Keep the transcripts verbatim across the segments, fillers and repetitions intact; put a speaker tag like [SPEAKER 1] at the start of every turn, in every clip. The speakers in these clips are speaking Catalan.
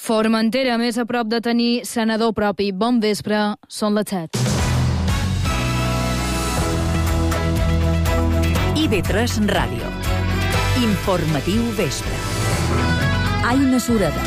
[SPEAKER 1] Formentera, més a prop de tenir senador propi. Bon vespre, són les set.
[SPEAKER 2] I V tres Ràdio. Informatiu vespre. Aina Sureda.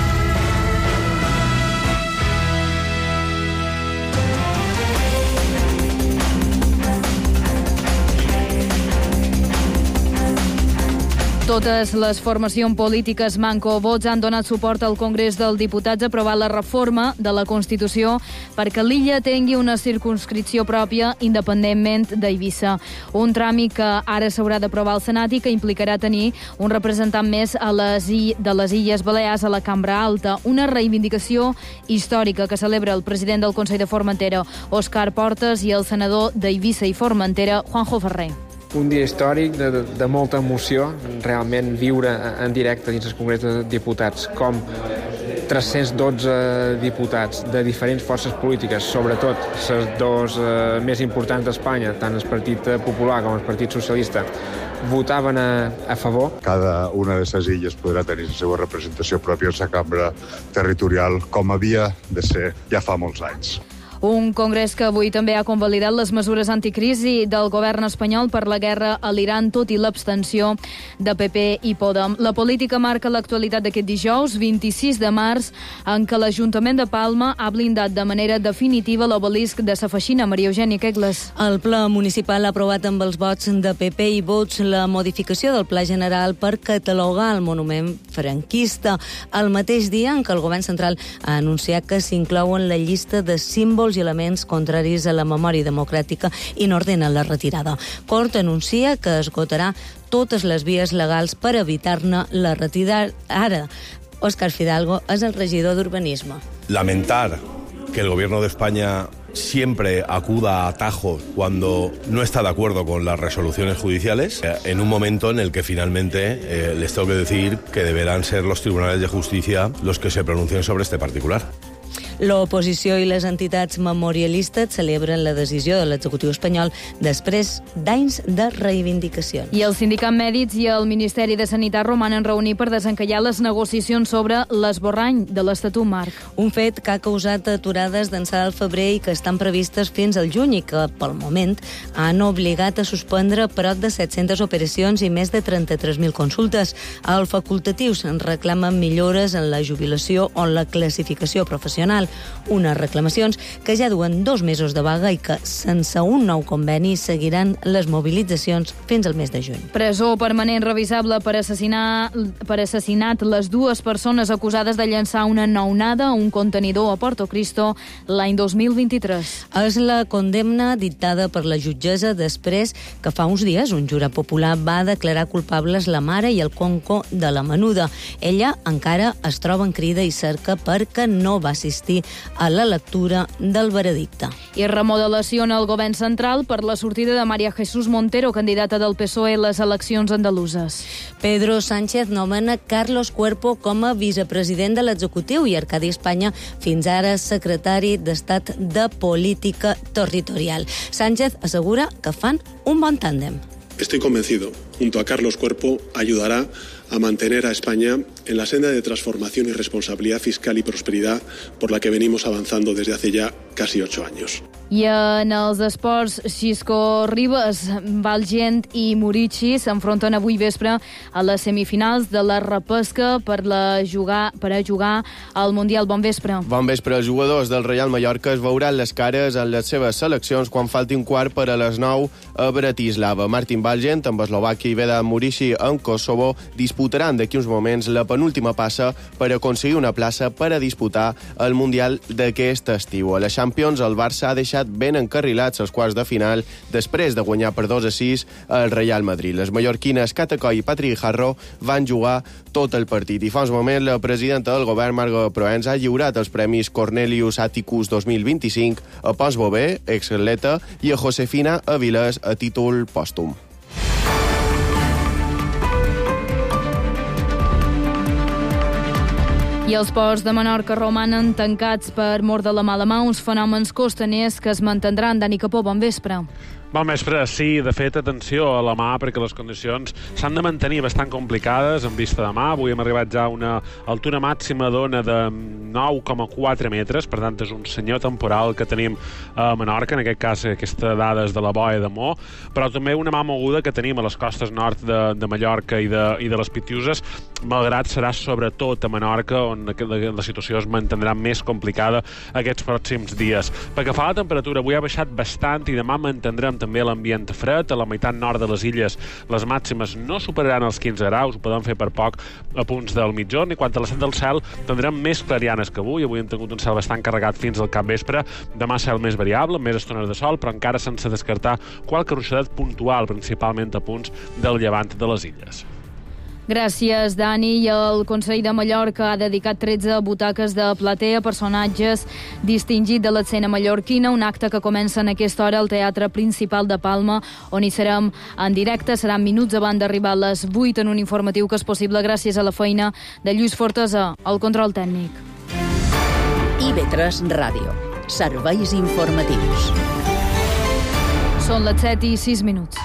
[SPEAKER 1] Totes les formacions polítiques manco vots han donat suport al Congrés dels Diputats a aprovar la reforma de la Constitució perquè l'illa tingui una circumscripció pròpia independentment d'Eivissa. Un tràmit que ara s'haurà d'aprovar al Senat i que implicarà tenir un representant més a les I- de les Illes Balears a la Cambra Alta, una reivindicació històrica que celebra el president del Consell de Formentera, Òscar Portas, i el senador d'Eivissa i Formentera, Juanjo Ferrer.
[SPEAKER 3] Un dia històric de, de, de molta emoció, realment viure en directe dins el Congrés dels Diputats com tres-cents dotze diputats de diferents forces polítiques, sobretot les dos eh, més importants d'Espanya, tant el Partit Popular com el Partit Socialista, votaven a, a favor.
[SPEAKER 4] Cada una de les illes podrà tenir la seva representació pròpia en la cambra territorial, com havia de ser ja fa molts anys.
[SPEAKER 1] Un congrés que avui també ha convalidat les mesures anticrisi del govern espanyol per la guerra a l'Iran, tot i l'abstenció de P P i Podem. La política marca l'actualitat d'aquest dijous, vint-i-sis de març, en què l'Ajuntament de Palma ha blindat de manera definitiva l'obelisc de sa Feixina. Maria Eugènia Quegles.
[SPEAKER 5] El Ple Municipal ha aprovat amb els vots de P P i Vots la modificació del Pla General per catalogar el monument franquista, el mateix dia en què el govern central ha anunciat que s'inclou en la llista de símbols i elements contraris a la memòria democràtica i n'ordena la retirada. Cort anuncia que esgotarà totes les vies legals per evitar-ne la retirada. Ara, Òscar Fidalgo és el regidor d'Urbanisme.
[SPEAKER 6] Lamentar que el gobierno de España siempre acuda a atajos cuando no está de acuerdo con las resoluciones judiciales, en un momento en el que finalmente eh, les tengo que decir que deberán ser los tribunales de justicia los que se pronuncien sobre este particular.
[SPEAKER 5] L'oposició i les entitats memorialistes celebren la decisió de l'executiu espanyol després d'anys de reivindicacions.
[SPEAKER 1] I el sindicat Mèdics i el Ministeri de Sanitat romanen reunir per desencallar les negociacions sobre l'esborrany de l'Estatut Marc.
[SPEAKER 5] Un fet que ha causat aturades d'ençà del febrer i que estan previstes fins al juny i que, pel moment, han obligat a suspendre prop de set-centes operacions i més de trenta-tres mil consultes. Els facultatius reclamen millores en la jubilació o en la classificació professional, unes reclamacions que ja duen dos mesos de vaga i que, sense un nou conveni, seguiran les mobilitzacions fins al mes de juny.
[SPEAKER 1] Presó permanent revisable per assassinar per assassinat les dues persones acusades de llançar una nounada a un contenidor a Porto Cristo l'any dos mil vint-i-tres.
[SPEAKER 5] És la condemna dictada per la jutgessa després que fa uns dies un jurat popular va declarar culpables la mare i el conco de la menuda. Ella encara es troba en crida i cerca perquè no va assistir a la lectura del veredicte.
[SPEAKER 1] I remodelació en el govern central per la sortida de María Jesús Montero, candidata del P S O E a les eleccions andaluses.
[SPEAKER 5] Pedro Sánchez nomena Carlos Cuerpo com a vicepresident de l'executiu i Arcadi Espanya fins ara secretari d'Estat de Política Territorial. Sánchez assegura que fan un bon tándem.
[SPEAKER 7] Estoy convencido, junto a Carlos Cuerpo, ayudará a mantener a España en la senda de transformación y responsabilidad fiscal y prosperidad por la que venimos avanzando desde hace ya casi ocho años.
[SPEAKER 1] I en els esports, Xisco Ribas, Valgent i Murici s'enfronten avui vespre a les semifinals de la repesca per, la jugar, per a jugar al Mundial. Bon vespre.
[SPEAKER 8] Bon vespre. Els jugadors del Real Mallorca es veuran les cares en les seves seleccions quan falti un quart per a les nou a Bratislava. Martin Valgent, amb Eslovàquia, i Vedat Murici, en Kosovo, disputaran d'aquí uns moments la penúltima passa per aconseguir una plaça per a disputar el Mundial d'aquest estiu. A la Champions, el Barça ha deixat ben encarrilats els quarts de final després de guanyar per dos a sis al Real Madrid. Les mallorquines Cata Coll i Patrick Jarro van jugar tot el partit i fa uns moments la presidenta del govern, Margot Proens, ha lliurat els premis Cornelius Atticus dos mil vint-i-cinc a Pons Bové, exatleta, i a Josefina Avilés a títol pòstum.
[SPEAKER 1] I els ports de Menorca romanen tancats per mort de la mala mà, uns fenòmens costaners que es mantindran. Dani Capó, bon vespre.
[SPEAKER 9] Bon vespre, sí, de fet, atenció a la mà, perquè les condicions s'han de mantenir bastant complicades en vista de mà. Avui hem arribat ja a una altura màxima d'ona de nou coma quatre metres, per tant, és un senyor temporal que tenim a Menorca, en aquest cas aquesta dada és de la Boia de Mo, però també una mà moguda que tenim a les costes nord de, de Mallorca i de, i de les Pitiuses, malgrat serà sobretot a Menorca on la situació es mantindrà més complicada aquests pròxims dies. Pel que fa a la temperatura, avui ha baixat bastant i demà mantindrem també l'ambient fred. A la meitat nord de les illes les màximes no superaran els quinze graus, ho poden fer per poc a punts del mitjorn, i quant a l'estat del cel tindrem més clarianes que avui. Avui hem tingut un cel bastant carregat fins al capvespre, demà cel més variable, amb més estones de sol, però encara sense descartar qualque ruixadet puntual, principalment a punts del llevant de les illes.
[SPEAKER 1] Gràcies, Dani. I el Consell de Mallorca ha dedicat tretze butaques de platea a personatges distingits de l'escena mallorquina, un acte que comença en aquesta hora al Teatre Principal de Palma, on hi serem en directe. Seran minuts abans d'arribar a les vuit en un informatiu que és possible gràcies a la feina de Lluís Fortesa, al control tècnic.
[SPEAKER 2] I B tres Ràdio. Serveis informatius.
[SPEAKER 1] Són les set i sis minuts.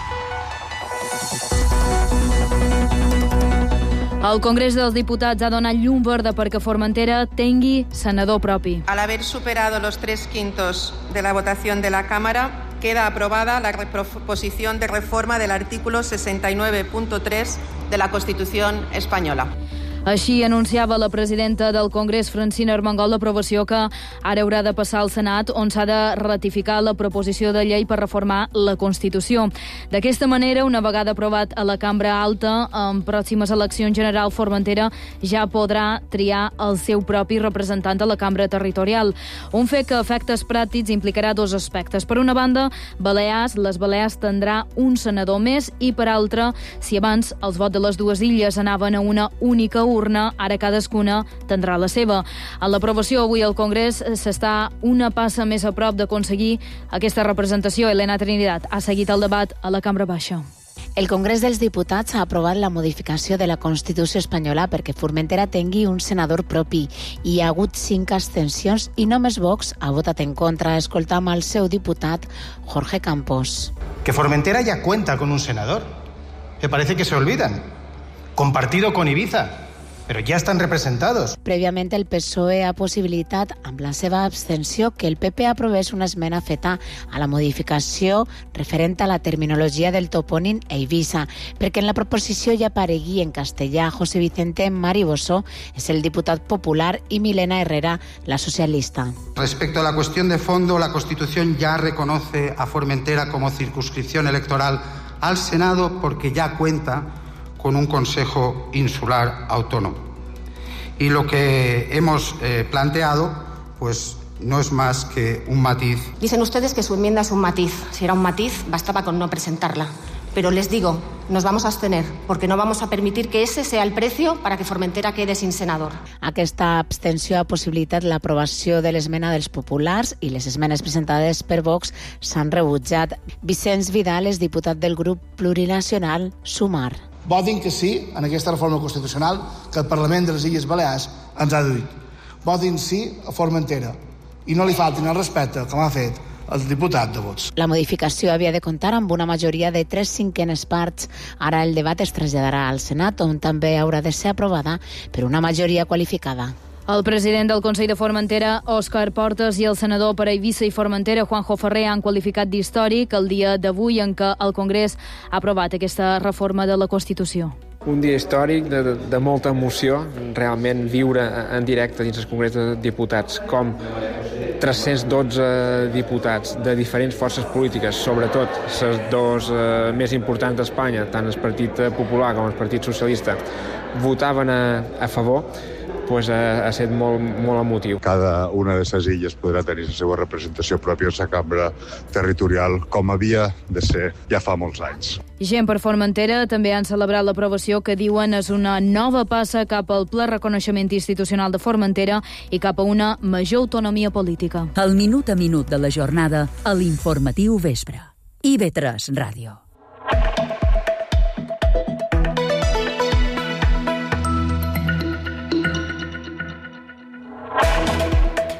[SPEAKER 1] El Congrés dels Diputats ha donat llum verda perquè Formentera tingui senador propi.
[SPEAKER 10] Al haber superado los tres quintos de la votación de la Cámara, queda aprobada la proposición de reforma del artículo sesenta y nueve punto tres de la Constitución española.
[SPEAKER 1] Així anunciava la presidenta del Congrés, Francina Armengol, l'aprovació que ara haurà de passar al Senat, on s'ha de ratificar la proposició de llei per reformar la Constitució. D'aquesta manera, una vegada aprovat a la Cambra Alta, en pròximes eleccions generals, Formentera ja podrà triar el seu propi representant a la Cambra Territorial. Un fet que a efectes pràctics implicarà dos aspectes. Per una banda, Balears, les Balears tindrà un senador més, i per altra, si abans els vots de les dues illes anaven a una única urna, ara cadascuna tindrà la seva. En l'aprovació avui al Congrés s'està una passa més a prop d'aconseguir aquesta representació. Elena Trinidad ha seguit el debat a la Cambra Baixa.
[SPEAKER 11] El Congrés dels Diputats ha aprovat la modificació de la Constitució espanyola perquè Formentera tingui un senador propi. Hi ha hagut cinc abstencions i només Vox ha votat en contra. Escoltam al seu diputat Jorge Campos.
[SPEAKER 12] Que Formentera ya cuenta con un senador. Me parece que se olvidan. Compartido con Ibiza. Però ja estan representados.
[SPEAKER 11] Prèviament, el P S O E ha possibilitat, amb la seva abstenció, que el P P aprovés una esmena feta a la modificació referent a la terminologia del topònim Eivissa, perquè en la proposició ja aparegui en castellà. José Vicente Mariboso és el diputat popular i Milena Herrera, la socialista.
[SPEAKER 13] Respecto a la cuestión de fondo, la Constitución ya reconoce a Formentera como circunscripción electoral al Senado porque ya cuenta con un Consejo Insular Autónomo. Y lo que hemos eh, planteado, pues no es más que un matiz.
[SPEAKER 14] Dicen ustedes que su enmienda es un matiz. Si era un matiz, bastaba con no presentarla. Pero les digo, nos vamos a abstener, porque no vamos a permitir que ese sea el precio para que Formentera quede sin senador.
[SPEAKER 11] Aquesta abstenció ha possibilitat l'aprovació de l'esmena dels populars i les esmenes presentades per Vox s'han rebutjat. Vicenç Vidal és diputat del grup plurinacional Sumar.
[SPEAKER 15] Votin que sí en aquesta reforma constitucional que el Parlament de les Illes Balears ens ha dit. Votin sí a Formentera i no li faltin el respecte, com ha fet el diputat de Vox.
[SPEAKER 11] La modificació havia de comptar amb una majoria de tres cinquenes parts. Ara el debat es traslladarà al Senat, on també haurà de ser aprovada per una majoria qualificada.
[SPEAKER 1] El president del Consell de Formentera, Òscar Portas, i el senador per a Eivissa i Formentera, Juanjo Ferrer, han qualificat d'històric el dia d'avui en què el Congrés ha aprovat aquesta reforma de la Constitució.
[SPEAKER 3] Un dia històric de, de molta emoció, realment viure en directe dins el Congrés de Diputats com tres-cents dotze diputats de diferents forces polítiques, sobretot les dos eh, més importants d'Espanya, tant el Partit Popular com el Partit Socialista, votaven a, a favor, pues, ha, ha estat molt, molt emotiu.
[SPEAKER 4] Cada una de les illes podrà tenir la seva representació pròpia en la cambra territorial, com havia de ser ja fa molts anys.
[SPEAKER 1] Gent per Formentera també han celebrat l'aprovació que diuen és una nova passa cap al ple reconeixement institucional de Formentera i cap a una major autonomia política.
[SPEAKER 2] El minut a minut de la jornada a l'informatiu vespre. I B tres Ràdio.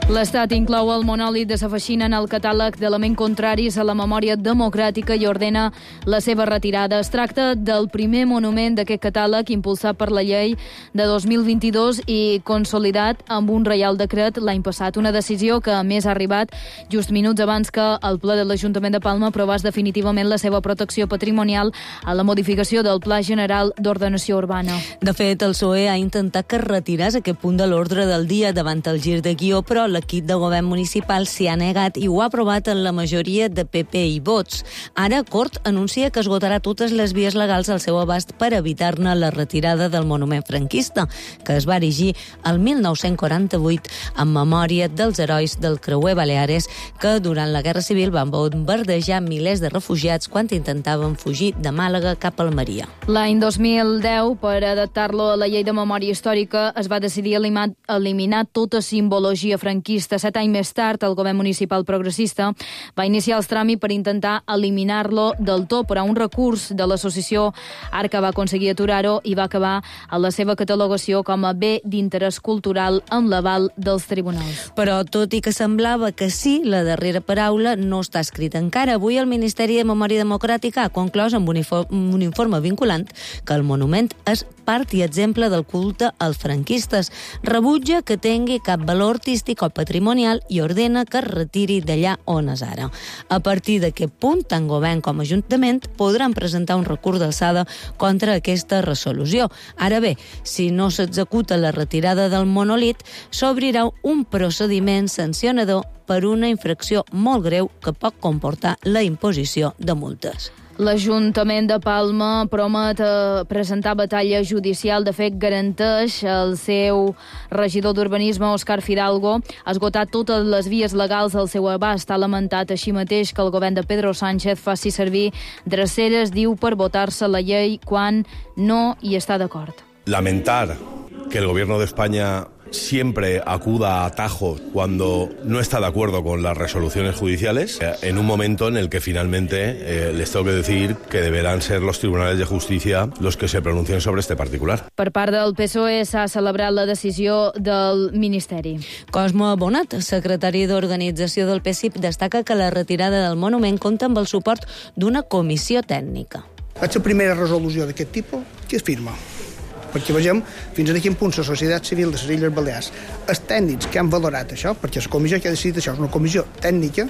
[SPEAKER 1] L'Estat inclou el monòlit de la Feixina en el catàleg d'elements contraris a la memòria democràtica i ordena la seva retirada. Es tracta del primer monument d'aquest catàleg impulsat per la llei de dos mil vint-i-dos i consolidat amb un reial decret l'any passat. Una decisió que, a més, ha arribat just minuts abans que el ple de l'Ajuntament de Palma aprovés definitivament la seva protecció patrimonial a la modificació del Pla General d'Ordenació Urbana.
[SPEAKER 5] De fet, el P S O E ha intentat que retirés aquest punt de l'ordre del dia davant el gir de guió, però l'equip de govern municipal s'hi ha negat i ho ha aprovat en la majoria de P P i vots. Ara, Cort anuncia que esgotarà totes les vies legals al seu abast per evitar-ne la retirada del monument franquista, que es va erigir el mil nou-cents quaranta-vuit en memòria dels herois del creuer Baleares que durant la Guerra Civil van bombardejar milers de refugiats quan intentaven fugir de Màlaga cap a Almeria.
[SPEAKER 1] L'any dos mil deu, per adaptar-lo a la llei de memòria històrica, es va decidir eliminar, eliminar tota simbologia franquista. Set anys més tard, el govern municipal progressista va iniciar els tràmits per intentar eliminar-lo del tot, però un recurs de l'associació Arca va aconseguir aturar-ho i va acabar a la seva catalogació com a bé d'interès cultural amb l'aval dels tribunals.
[SPEAKER 5] Però, tot i que semblava que sí, la darrera paraula no està escrita encara. Avui el Ministeri de Memòria Democràtica ha conclòs amb un informe, un informe vinculant que el monument és part i exemple del culte als franquistes. Rebutja que tingui cap valor artístic o patrimonial i ordena que es retiri d'allà on és ara. A partir d'aquest punt, tant govern com ajuntament podran presentar un recurs d'alçada contra aquesta resolució. Ara bé, si no s'executa la retirada del monolit, s'obrirà un procediment sancionador per una infracció molt greu que pot comportar la imposició de multes.
[SPEAKER 1] L'Ajuntament de Palma promet eh, presentar batalla judicial. De fet, garanteix el seu regidor d'Urbanisme, Òscar Fidalgo, ha esgotat totes les vies legals al seu abast. Ha lamentat així mateix que el govern de Pedro Sánchez faci servir dreceres, diu, per votar-se la llei quan no hi està d'acord.
[SPEAKER 6] Lamentar que el gobierno de España siempre acuda a atajos cuando no está de acuerdo con las resoluciones judiciales, en un momento en el que finalmente eh, les tengo que decir que deberán ser los tribunales de justicia los que se pronuncien sobre este particular.
[SPEAKER 1] Per part del P S O E s'ha celebrat la decisió del Ministeri.
[SPEAKER 5] Cosmo Bonat, secretari d'Organització del P S I P, destaca que la retirada del monument compta amb el suport d'una comissió tècnica.
[SPEAKER 15] És la primera resolució d'aquest tipus que es firma, perquè vegem fins a quin punt la societat civil de les Illes Balears, els tècnics que han valorat això, perquè la comissió que ha decidit això és una comissió tècnica,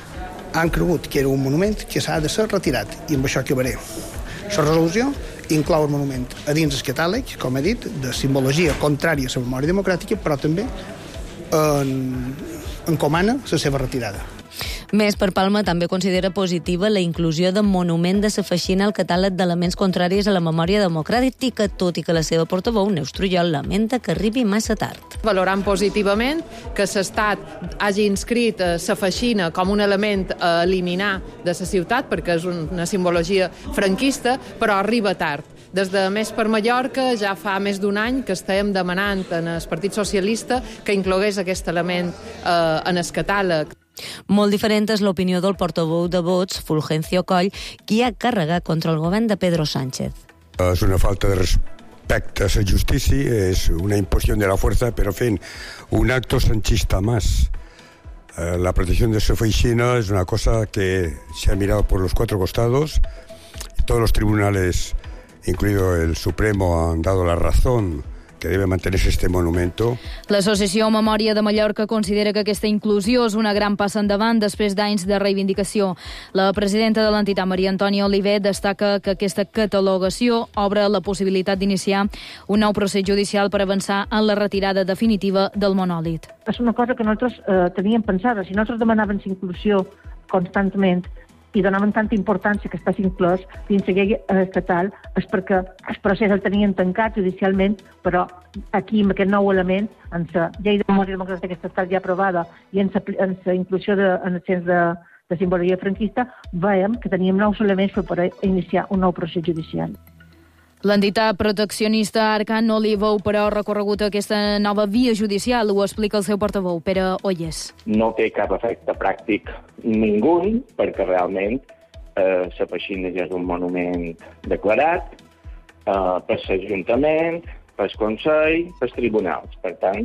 [SPEAKER 15] han cregut que era un monument que s'ha de ser retirat, i amb això acabaré. La resolució inclou el monument a dins el catàleg, com he dit, de simbologia contrària a la memòria democràtica, però també en, encomana la seva retirada.
[SPEAKER 5] Més, per Palma també considera positiva la inclusió de monument de la Feixina al catàleg d'elements contraris a la memòria democràtica, tot i que la seva portaveu, Neus Trujol, lamenta que arribi massa tard.
[SPEAKER 16] Valorant positivament que l'Estat hagi inscrit la Feixina com un element a eliminar de la ciutat, perquè és una simbologia franquista, però arriba tard. Des de Més per Mallorca ja fa més d'un any que estem demanant en el Partit Socialista que inclogués aquest element eh, en el catàleg.
[SPEAKER 5] Molt diferent és l'opinió del portaveu de Vots, Fulgencio Coll, qui ha carregat contra el govern de Pedro Sánchez.
[SPEAKER 17] És una falta de respecte a la justícia, és una imposició de la fuerza, però fent un acto sanchista más. La protección de su Feixina es una cosa que se ha mirado por los cuatro costados. Todos los tribunales, incluido el Supremo, han dado la razón que debe mantenerse este monumento.
[SPEAKER 1] L'Associació Memòria de Mallorca considera que aquesta inclusió és una gran passa endavant després d'anys de reivindicació. La presidenta de l'entitat, Maria Antònia Oliver, destaca que aquesta catalogació obre la possibilitat d'iniciar un nou procés judicial per avançar en la retirada definitiva del monòlit.
[SPEAKER 18] És una cosa que nosaltres eh, teníem pensada. Si nosaltres demanàvem inclusió constantment i donaven tanta importància que estàs inclòs dins la llei estatal, és perquè el procés el tenien tancat judicialment, però aquí, amb aquest nou element, en la llei de memòria democràtica estatal ja aprovada i en la inclusió de, en el cens de, de simbologia franquista, veiem que teníem nous elements per poder iniciar un nou procés judicial.
[SPEAKER 1] L'entitat proteccionista Arca no li veu, però, recorregut a aquesta nova via judicial, ho explica el seu portaveu, Pere Ollés.
[SPEAKER 19] No té cap efecte pràctic ningú, perquè realment eh, la Feixina ja és un monument declarat eh, per l'Ajuntament, pel Consell, pels tribunals. Per tant,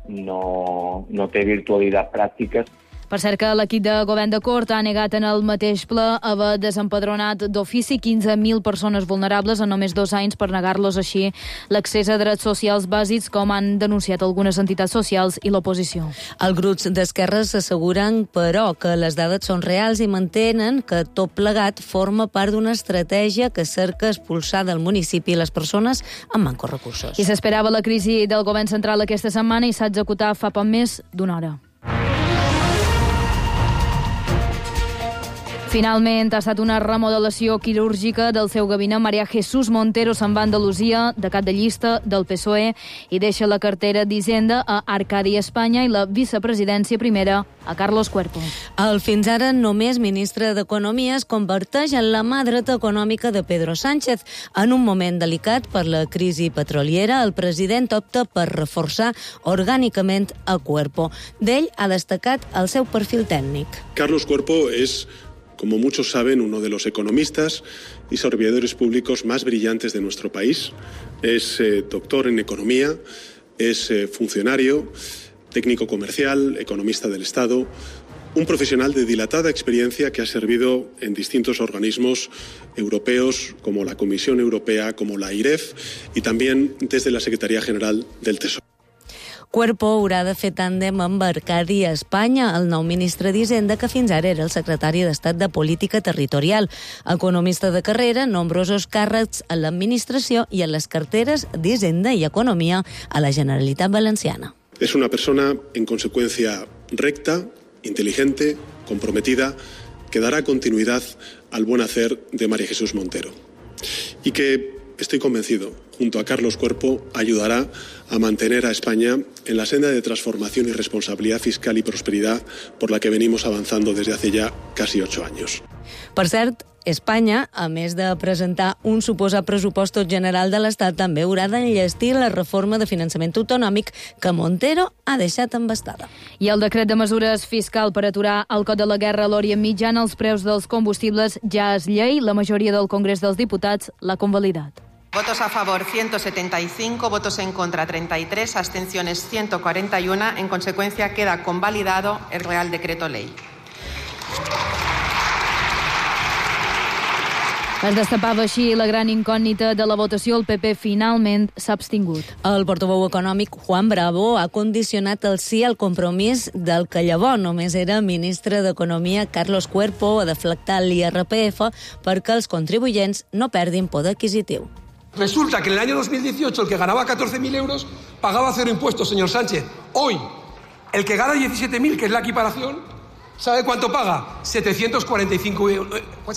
[SPEAKER 19] no, no té virtualitat pràctica.
[SPEAKER 1] Per cert que l'equip de govern de Cort ha negat en el mateix ple haver desempadronat d'ofici quinze mil persones vulnerables en només dos anys per negar-los així l'accés a drets socials bàsics, com han denunciat algunes entitats socials i l'oposició.
[SPEAKER 5] Els grups d'esquerres asseguren, però, que les dades són reals i mantenen que tot plegat forma part d'una estratègia que cerca expulsar del municipi les persones amb mancos recursos.
[SPEAKER 1] I s'esperava la crisi del govern central aquesta setmana i s'ha executat fa poc més d'una hora. Finalment, ha estat una remodelació quirúrgica del seu gabinet. María Jesús Montero se'n va a Andalusia, de cap de llista del P S O E, i deixa la cartera d'Hisenda a Arcadi Espanya i la vicepresidència primera a Carlos Cuerpo.
[SPEAKER 5] El fins ara només ministre d'Economia es converteix en la mà dreta econòmica de Pedro Sánchez. En un moment delicat per la crisi petroliera, el president opta per reforçar orgànicament a Cuerpo. D'ell ha destacat el seu perfil tècnic.
[SPEAKER 7] Carlos Cuerpo és, como muchos saben, uno de los economistas y servidores públicos más brillantes de nuestro país. Es eh, doctor en economía, es eh, funcionario, técnico comercial, economista del Estado, un profesional de dilatada experiencia que ha servido en distintos organismos europeos como la Comisión Europea, como la I R E F y también desde la Secretaría General del Tesoro.
[SPEAKER 5] Cuerpo haurà de fer tàndem amb Arcadi Espanya, el nou ministre d'Hisenda, que fins ara era el secretari d'Estat de Política Territorial. Economista de carrera, nombrosos càrrecs a l'administració i a les carteres d'Hisenda i Economia a la Generalitat Valenciana.
[SPEAKER 7] Es una persona, en consecuencia, recta, inteligente, comprometida, que dará continuidad al buen hacer de María Jesús Montero. Y que, estoy convencido, junto a Carlos Cuerpo, ayudará a mantener a España en la senda de transformación y responsabilidad fiscal y prosperidad por la que venimos avanzando desde hace ya casi ocho años.
[SPEAKER 5] Per cert, Espanya, a més de presentar un suposat pressupost general de l'Estat, també haurà d'enllestir la reforma de finançament autonòmic que Montero ha deixat embastada.
[SPEAKER 1] I el decret de mesures fiscal per aturar el cot de la guerra a l'Orient Mitjà, els preus dels combustibles ja és llei. La majoria del Congrés dels Diputats l'ha convalidat.
[SPEAKER 10] Votos a favor ciento setenta y cinco, votos en contra treinta y tres, abstenciones ciento cuarenta y uno. En consecuencia, queda convalidado el Real Decreto Ley.
[SPEAKER 1] Es destapava així la gran incògnita de la votació. El P P finalment s'ha abstingut.
[SPEAKER 5] El portaveu econòmic Juan Bravo ha condicionat el sí al compromís del que llavors només era ministre d'Economia Carlos Cuerpo a deflactar l'I R P F perquè els contribuyents no perdin poder adquisitiu.
[SPEAKER 20] Resulta que en el año dos mil dieciocho el que ganaba catorce mil euros pagaba cero impuestos, señor Sánchez. Hoy, el que gana diecisiete mil, que es la equiparación, ¿sabe cuánto paga? setecientos cuarenta y cinco euros.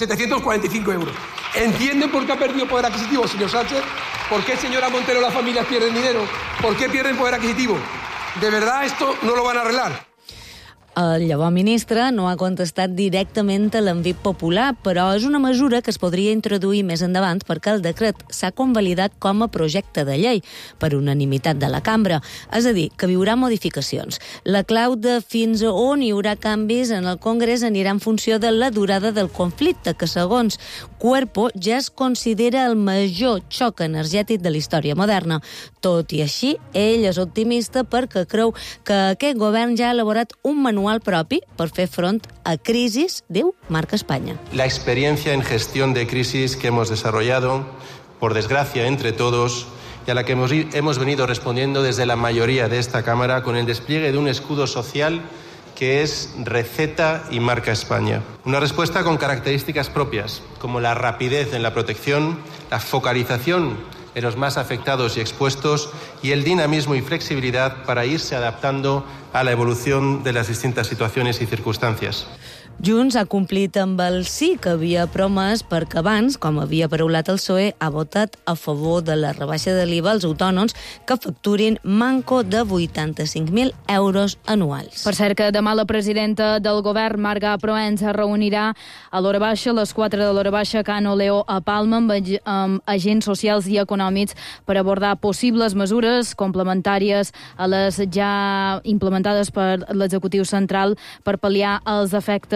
[SPEAKER 20] ¿Entienden por qué ha perdido poder adquisitivo, señor Sánchez? ¿Por qué, señora Montero, las familias pierden dinero? ¿Por qué pierden poder adquisitivo? ¿De verdad esto no lo van a arreglar?
[SPEAKER 5] El llavors ministre no ha contestat directament a l'envit popular, però és una mesura que es podria introduir més endavant perquè el decret s'ha convalidat com a projecte de llei per unanimitat de la cambra. És a dir, que viurà modificacions. La clau de fins on hi haurà canvis en el Congrés anirà en funció de la durada del conflicte, que segons Cuerpo ja es considera el major xoc energètic de la història moderna. Tot i així, ell és optimista perquè creu que aquest govern ja ha elaborat un manual propi per fer front a crisis, diu, marca España.
[SPEAKER 21] La experiencia en gestión de crisis que hemos desarrollado, por desgracia entre todos, y a la que hemos, hemos venido respondiendo desde la mayoría de esta Cámara con el despliegue de un escudo social que es receta y marca España. Una respuesta con características propias, como la rapidez en la protección, la focalización en los más afectados y expuestos y el dinamismo y flexibilidad para irse adaptando a la evolución de las distintas situaciones y circunstancias.
[SPEAKER 5] Junts ha complit amb el sí que havia promès perquè abans, com havia paraulat el P S O E, ha votat a favor de la rebaixa de l'I V A als autònoms que facturin manco de vuitanta-cinc mil euros anuals.
[SPEAKER 1] Per cert que demà la presidenta del govern, Marga Proens, es reunirà a l'hora baixa, a les quatre de l'hora baixa, Cano Leó a Palma, amb, amb agents socials i econòmics per abordar possibles mesures complementàries a les ja implementades per l'executiu central per pal·liar els efectes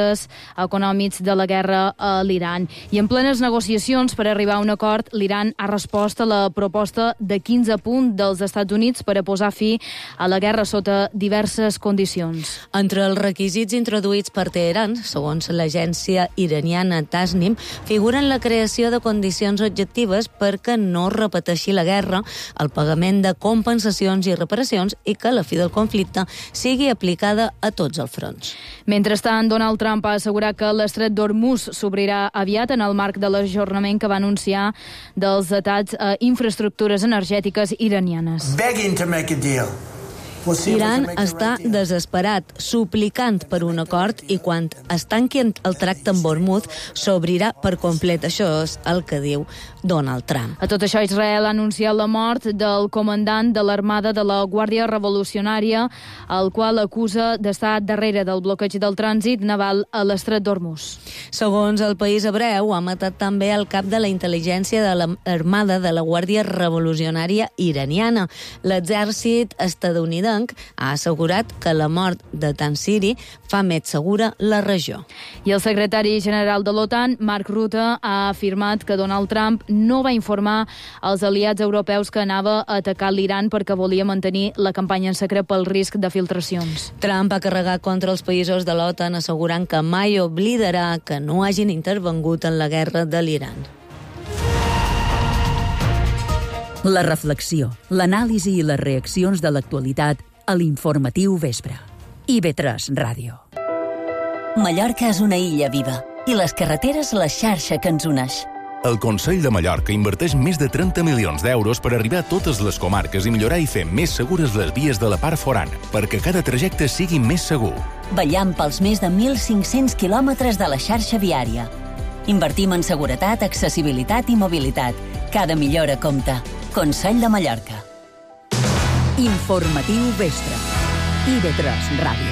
[SPEAKER 1] efectes econòmics de la guerra a l'Iran. I en plenes negociacions per arribar a un acord, l'Iran ha respost a la proposta de quinze punts dels Estats Units per a posar fi a la guerra sota diverses condicions.
[SPEAKER 5] Entre els requisits introduïts per Teheran, segons l'agència iraniana Tasnim, figuren la creació de condicions objectives perquè no repeteixi la guerra, el pagament de compensacions i reparacions i que la fi del conflicte sigui aplicada a tots els fronts.
[SPEAKER 1] Mentrestant, Donald Trump ha assegurat que l'estret d'Hormuz s'obrirà aviat en el marc de l'ajornament que va anunciar dels atacs a infraestructures energètiques iranianes.
[SPEAKER 8] Begging to make a deal.
[SPEAKER 5] Iran està desesperat, suplicant per un acord i quan es tanqui el tracte amb Hormuz s'obrirà per complet. Això és el que diu Donald Trump.
[SPEAKER 1] A tot això, Israel ha anunciat la mort del comandant de l'Armada de la Guàrdia Revolucionària, el qual acusa d'estar darrere del bloqueig del trànsit naval a l'estret d'Hormuz.
[SPEAKER 5] Segons el País Hebreu, ha matat també el cap de la intel·ligència de l'Armada de la Guàrdia Revolucionària iraniana. L'exèrcit estadounidense ha assegurat que la mort de Tansiri fa més segura la regió.
[SPEAKER 1] I el secretari general de l'OTAN, Mark Rutte, ha afirmat que Donald Trump no va informar als aliats europeus que anava a atacar l'Iran perquè volia mantenir la campanya en secret pel risc de filtracions.
[SPEAKER 5] Trump ha carregat contra els països de l'OTAN assegurant que mai oblidarà que no hagin intervengut en la guerra de l'Iran.
[SPEAKER 2] La reflexió, l'anàlisi i les reaccions de l'actualitat a l'Informatiu Vespre. I ve tres Ràdio.
[SPEAKER 22] Mallorca és una illa viva i les carreteres la xarxa que ens uneix.
[SPEAKER 23] El Consell de Mallorca inverteix més de trenta milions d'euros per arribar a totes les comarques i millorar i fer més segures les vies de la part forana, perquè cada trajecte sigui més segur.
[SPEAKER 22] Vetllant pels més de mil cinc-cents quilòmetres de la xarxa viària. Invertim en seguretat, accessibilitat i mobilitat. Cada millora compta. Consell de Mallorca.
[SPEAKER 2] Informatiu Vespre. I ve tres Ràdio.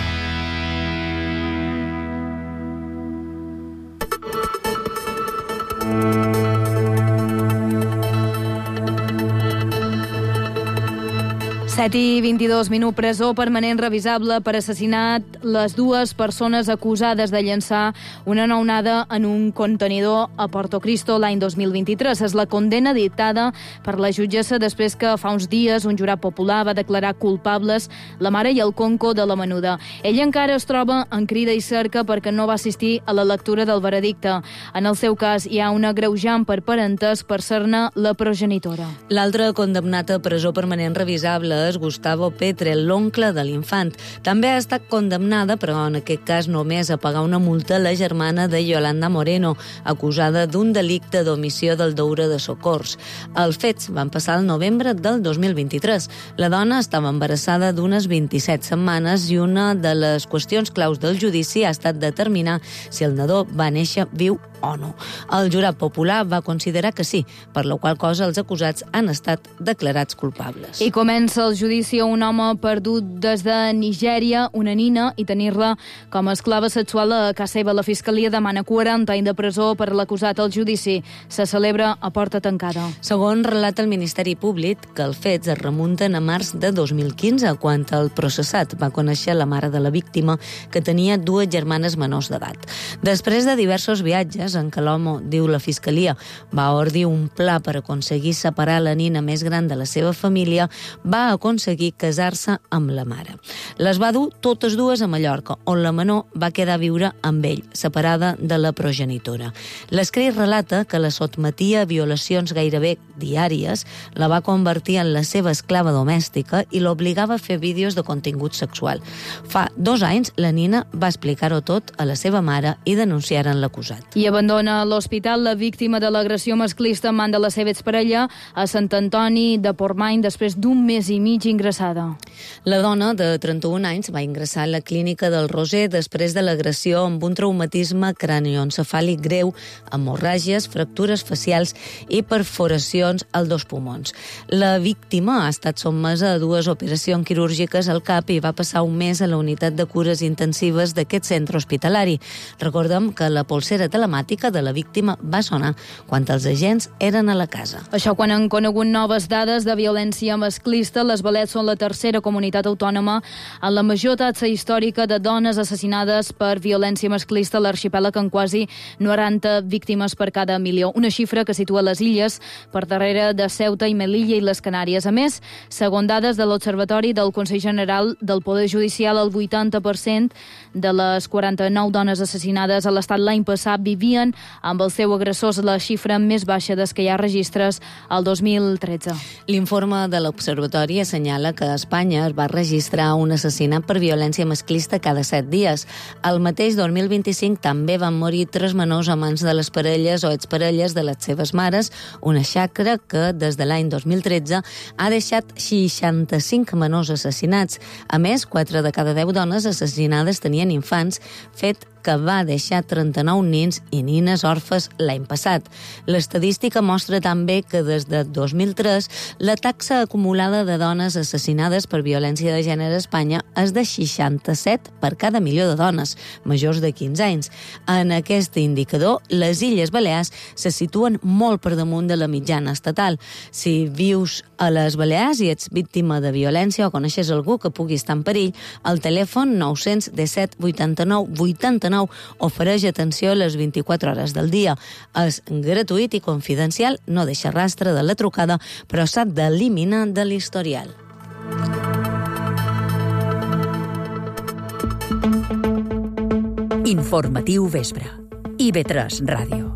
[SPEAKER 1] set i vint-i-dos minuts, presó permanent revisable per assassinat les dues persones acusades de llançar una nounada en un contenidor a Porto Cristo l'any dos mil vint-i-tres. És la condena dictada per la jutgessa després que fa uns dies un jurat popular va declarar culpables la mare i el conco de la menuda. Ella encara es troba en crida i cerca perquè no va assistir a la lectura del veredicte. En el seu cas hi ha un agreujant per parentesc per ser-ne la progenitora.
[SPEAKER 5] L'altre condemnat a presó permanent revisable és Gustavo Petre, l'oncle de l'infant. També ha estat condemnada, però en aquest cas només a pagar una multa a la germana de Yolanda Moreno, acusada d'un delicte d'omissió del deure de socors. Els fets van passar el novembre del dos mil vint-i-tres. La dona estava embarassada d'unes vint-i-set setmanes i una de les qüestions claus del judici ha estat determinar si el nadó va néixer viu o no. El jurat popular va considerar que sí, per la qual cosa els acusats han estat declarats culpables.
[SPEAKER 1] I comença el judici a un home perdut des de Nigèria, una nina, i tenir-la com a esclava sexual a casa seva. La Fiscalia demana quaranta anys de presó per l'acusat. El judici se celebra a porta tancada.
[SPEAKER 5] Segons relata el Ministeri Públic, que els fets es remunten a març de dos mil quinze, quan el processat va conèixer la mare de la víctima, que tenia dues germanes menors d'edat. Després de diversos viatges en què l'home, diu la Fiscalia, va ordir un pla per aconseguir separar la nina més gran de la seva família, va aconseguir casar-se amb la mare. Les va dur totes dues a Mallorca, on la menor va quedar a viure amb ell, separada de la progenitora. L'escrit relata que la sotmetia a violacions gairebé diàries, la va convertir en la seva esclava domèstica i l'obligava a fer vídeos de contingut sexual. Fa dos anys, la nina va explicar-ho tot a la seva mare i denunciaren l'acusat.
[SPEAKER 1] I abandona l'hospital la víctima de l'agressió masclista en man de la seva exparella a Sant Antoni de Portmany després d'un mes i mig ingressada.
[SPEAKER 5] La dona, de trenta-un anys, va ingressar a la clínica del Roser després de l'agressió amb un traumatisme cranioencefàlic greu, hemorràgies, fractures facials i perforacions als dos pulmons. La víctima ha estat sotmesa a dues operacions quirúrgiques al cap i va passar un mes a la unitat de cures intensives d'aquest centre hospitalari. Recordem que la polsera telemàtica de la víctima va sonar quan els agents eren a la casa.
[SPEAKER 1] Això quan han conegut noves dades de violència masclista. Les Valets són la tercera comunitat comunitat autònoma amb la major taxa històrica de dones assassinades per violència masclista a l'arxipèlag, en quasi noranta víctimes per cada milió. Una xifra que situa les illes per darrere de Ceuta i Melilla i les Canàries. A més, segons dades de l'Observatori del Consell General del Poder Judicial, el vuitanta per cent de les quaranta-nou dones assassinades a l'Estat l'any passat vivien amb els seus agressors, la xifra més baixa des que hi ha registres al dos mil tretze.
[SPEAKER 5] L'informe de l'Observatori assenyala que a Espanya es va registrar un assassinat per violència masclista cada set dies. El mateix dos mil vint-i-cinc també van morir tres menors a mans de les parelles o exparelles de les seves mares, una xacra que des de l'any dos mil tretze ha deixat seixanta-cinc menors assassinats. A més, quatre de cada deu dones assassinades tenien infants, fet que va deixar trenta-nou nins i nines orfes l'any passat. L'estadística mostra també que des de dos mil tres la taxa acumulada de dones assassinades per violència de gènere a Espanya és de seixanta-set per cada milió de dones majors de quinze anys. En aquest indicador, les Illes Balears se situen molt per damunt de la mitjana estatal. Si vius a les Balears i ets víctima de violència o coneixes algú que pugui estar en perill, el telèfon nou cents disset vuitanta-nou vuitanta-nou ofereix atenció a les vint-i-quatre hores del dia. És gratuït i confidencial, no deixa rastre de la trucada, però s'ha d'eliminar de l'historial.
[SPEAKER 2] Informatiu vespre. I ve tres Ràdio.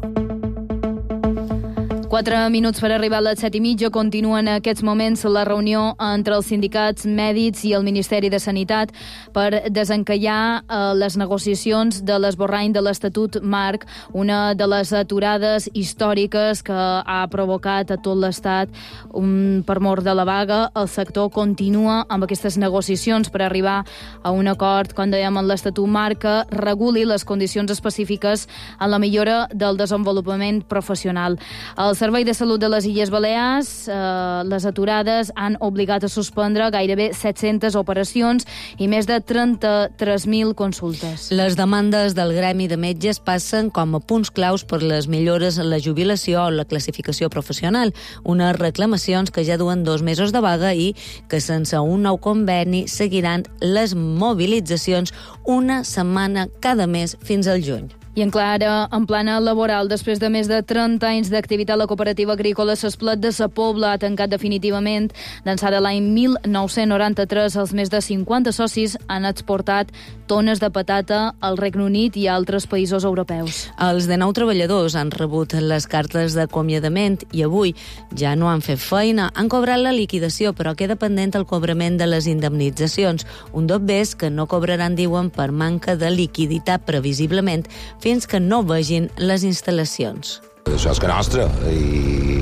[SPEAKER 1] Quatre minuts per arribar a les set i mitja. Continua en aquests moments la reunió entre els sindicats mèdics i el Ministeri de Sanitat per desencallar eh, les negociacions de l'esborrany de l'Estatut Marc, una de les aturades històriques que ha provocat a tot l'Estat un, per mort de la vaga. El sector continua amb aquestes negociacions per arribar a un acord, com dèiem, en l'Estatut Marc, que reguli les condicions específiques en la millora del desenvolupament professional. El Servei de Salut de les Illes Balears, eh, les aturades han obligat a suspendre gairebé set-centes operacions i més de trenta-tres mil consultes.
[SPEAKER 5] Les demandes del gremi de metges passen com a punts claus per les millores en la jubilació o la classificació professional, unes reclamacions que ja duen dos mesos de vaga i que sense un nou conveni seguiran les mobilitzacions una setmana cada mes fins al juny.
[SPEAKER 1] I encara en plana laboral, després de més de trenta anys d'activitat, la cooperativa agrícola S'Esplet de Sa Pobla ha tancat definitivament. D'ençà de l'any mil nou-cents noranta-tres, els més de cinquanta socis han exportat tones de patata al Regne Unit i a altres països europeus.
[SPEAKER 5] Els dinou treballadors han rebut les cartes d'acomiadament i avui ja no han fet feina. Han cobrat la liquidació, però queda pendent el cobrament de les indemnitzacions. Un dobbers que no cobraran, diuen, per manca de liquiditat previsiblement, fins que no vegin les instal·lacions.
[SPEAKER 8] Això és que nostre i,